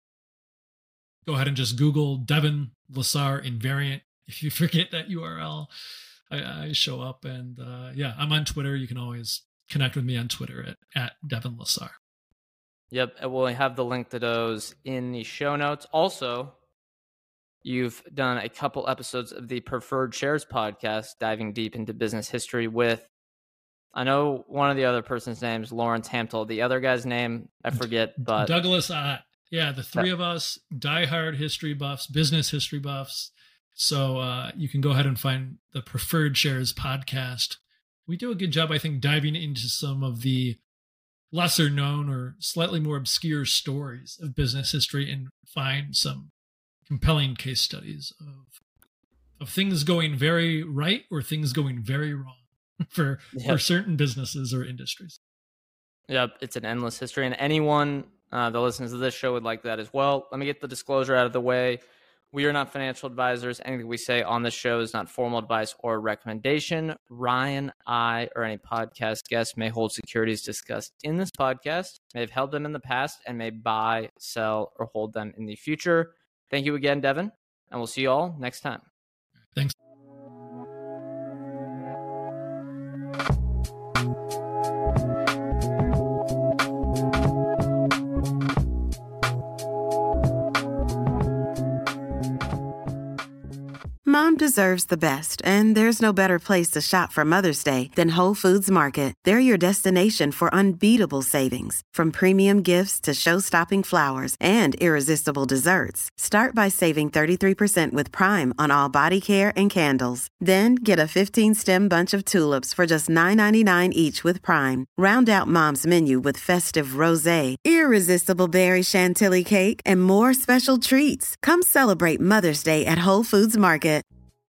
go ahead and just Google Devin Lessar Invariant. If you forget that URL, I show up. And I'm on Twitter. You can always connect with me on Twitter at Devin Lessar. Yep, and we'll have the link to those in the show notes. Also, you've done a couple episodes of the Preferred Shares podcast, diving deep into business history with, I know one of the other person's name is Lawrence Hamptel. The other guy's name, I forget, but Douglas Ott. Yeah, the three of us, diehard history buffs, business history buffs. So you can go ahead and find the Preferred Shares podcast. We do a good job, I think, diving into some of the lesser known or slightly more obscure stories of business history and find some compelling case studies of things going very right or things going very wrong for certain businesses or industries. Yep, it's an endless history. And anyone that listens to this show would like that as well. Let me get the disclosure out of the way. We are not financial advisors. Anything we say on this show is not formal advice or recommendation. Ryan, I, or any podcast guest may hold securities discussed in this podcast, may have held them in the past, and may buy, sell, or hold them in the future. Thank you again, Devin, and we'll see you all next time. Thanks. Mom deserves the best, and there's no better place to shop for Mother's Day than Whole Foods Market. They're your destination for unbeatable savings, from premium gifts to show-stopping flowers and irresistible desserts. Start by saving 33% with Prime on all body care and candles. Then get a 15-stem bunch of tulips for just $9.99 each with Prime. Round out Mom's menu with festive rosé, irresistible berry chantilly cake, and more special treats. Come celebrate Mother's Day at Whole Foods Market.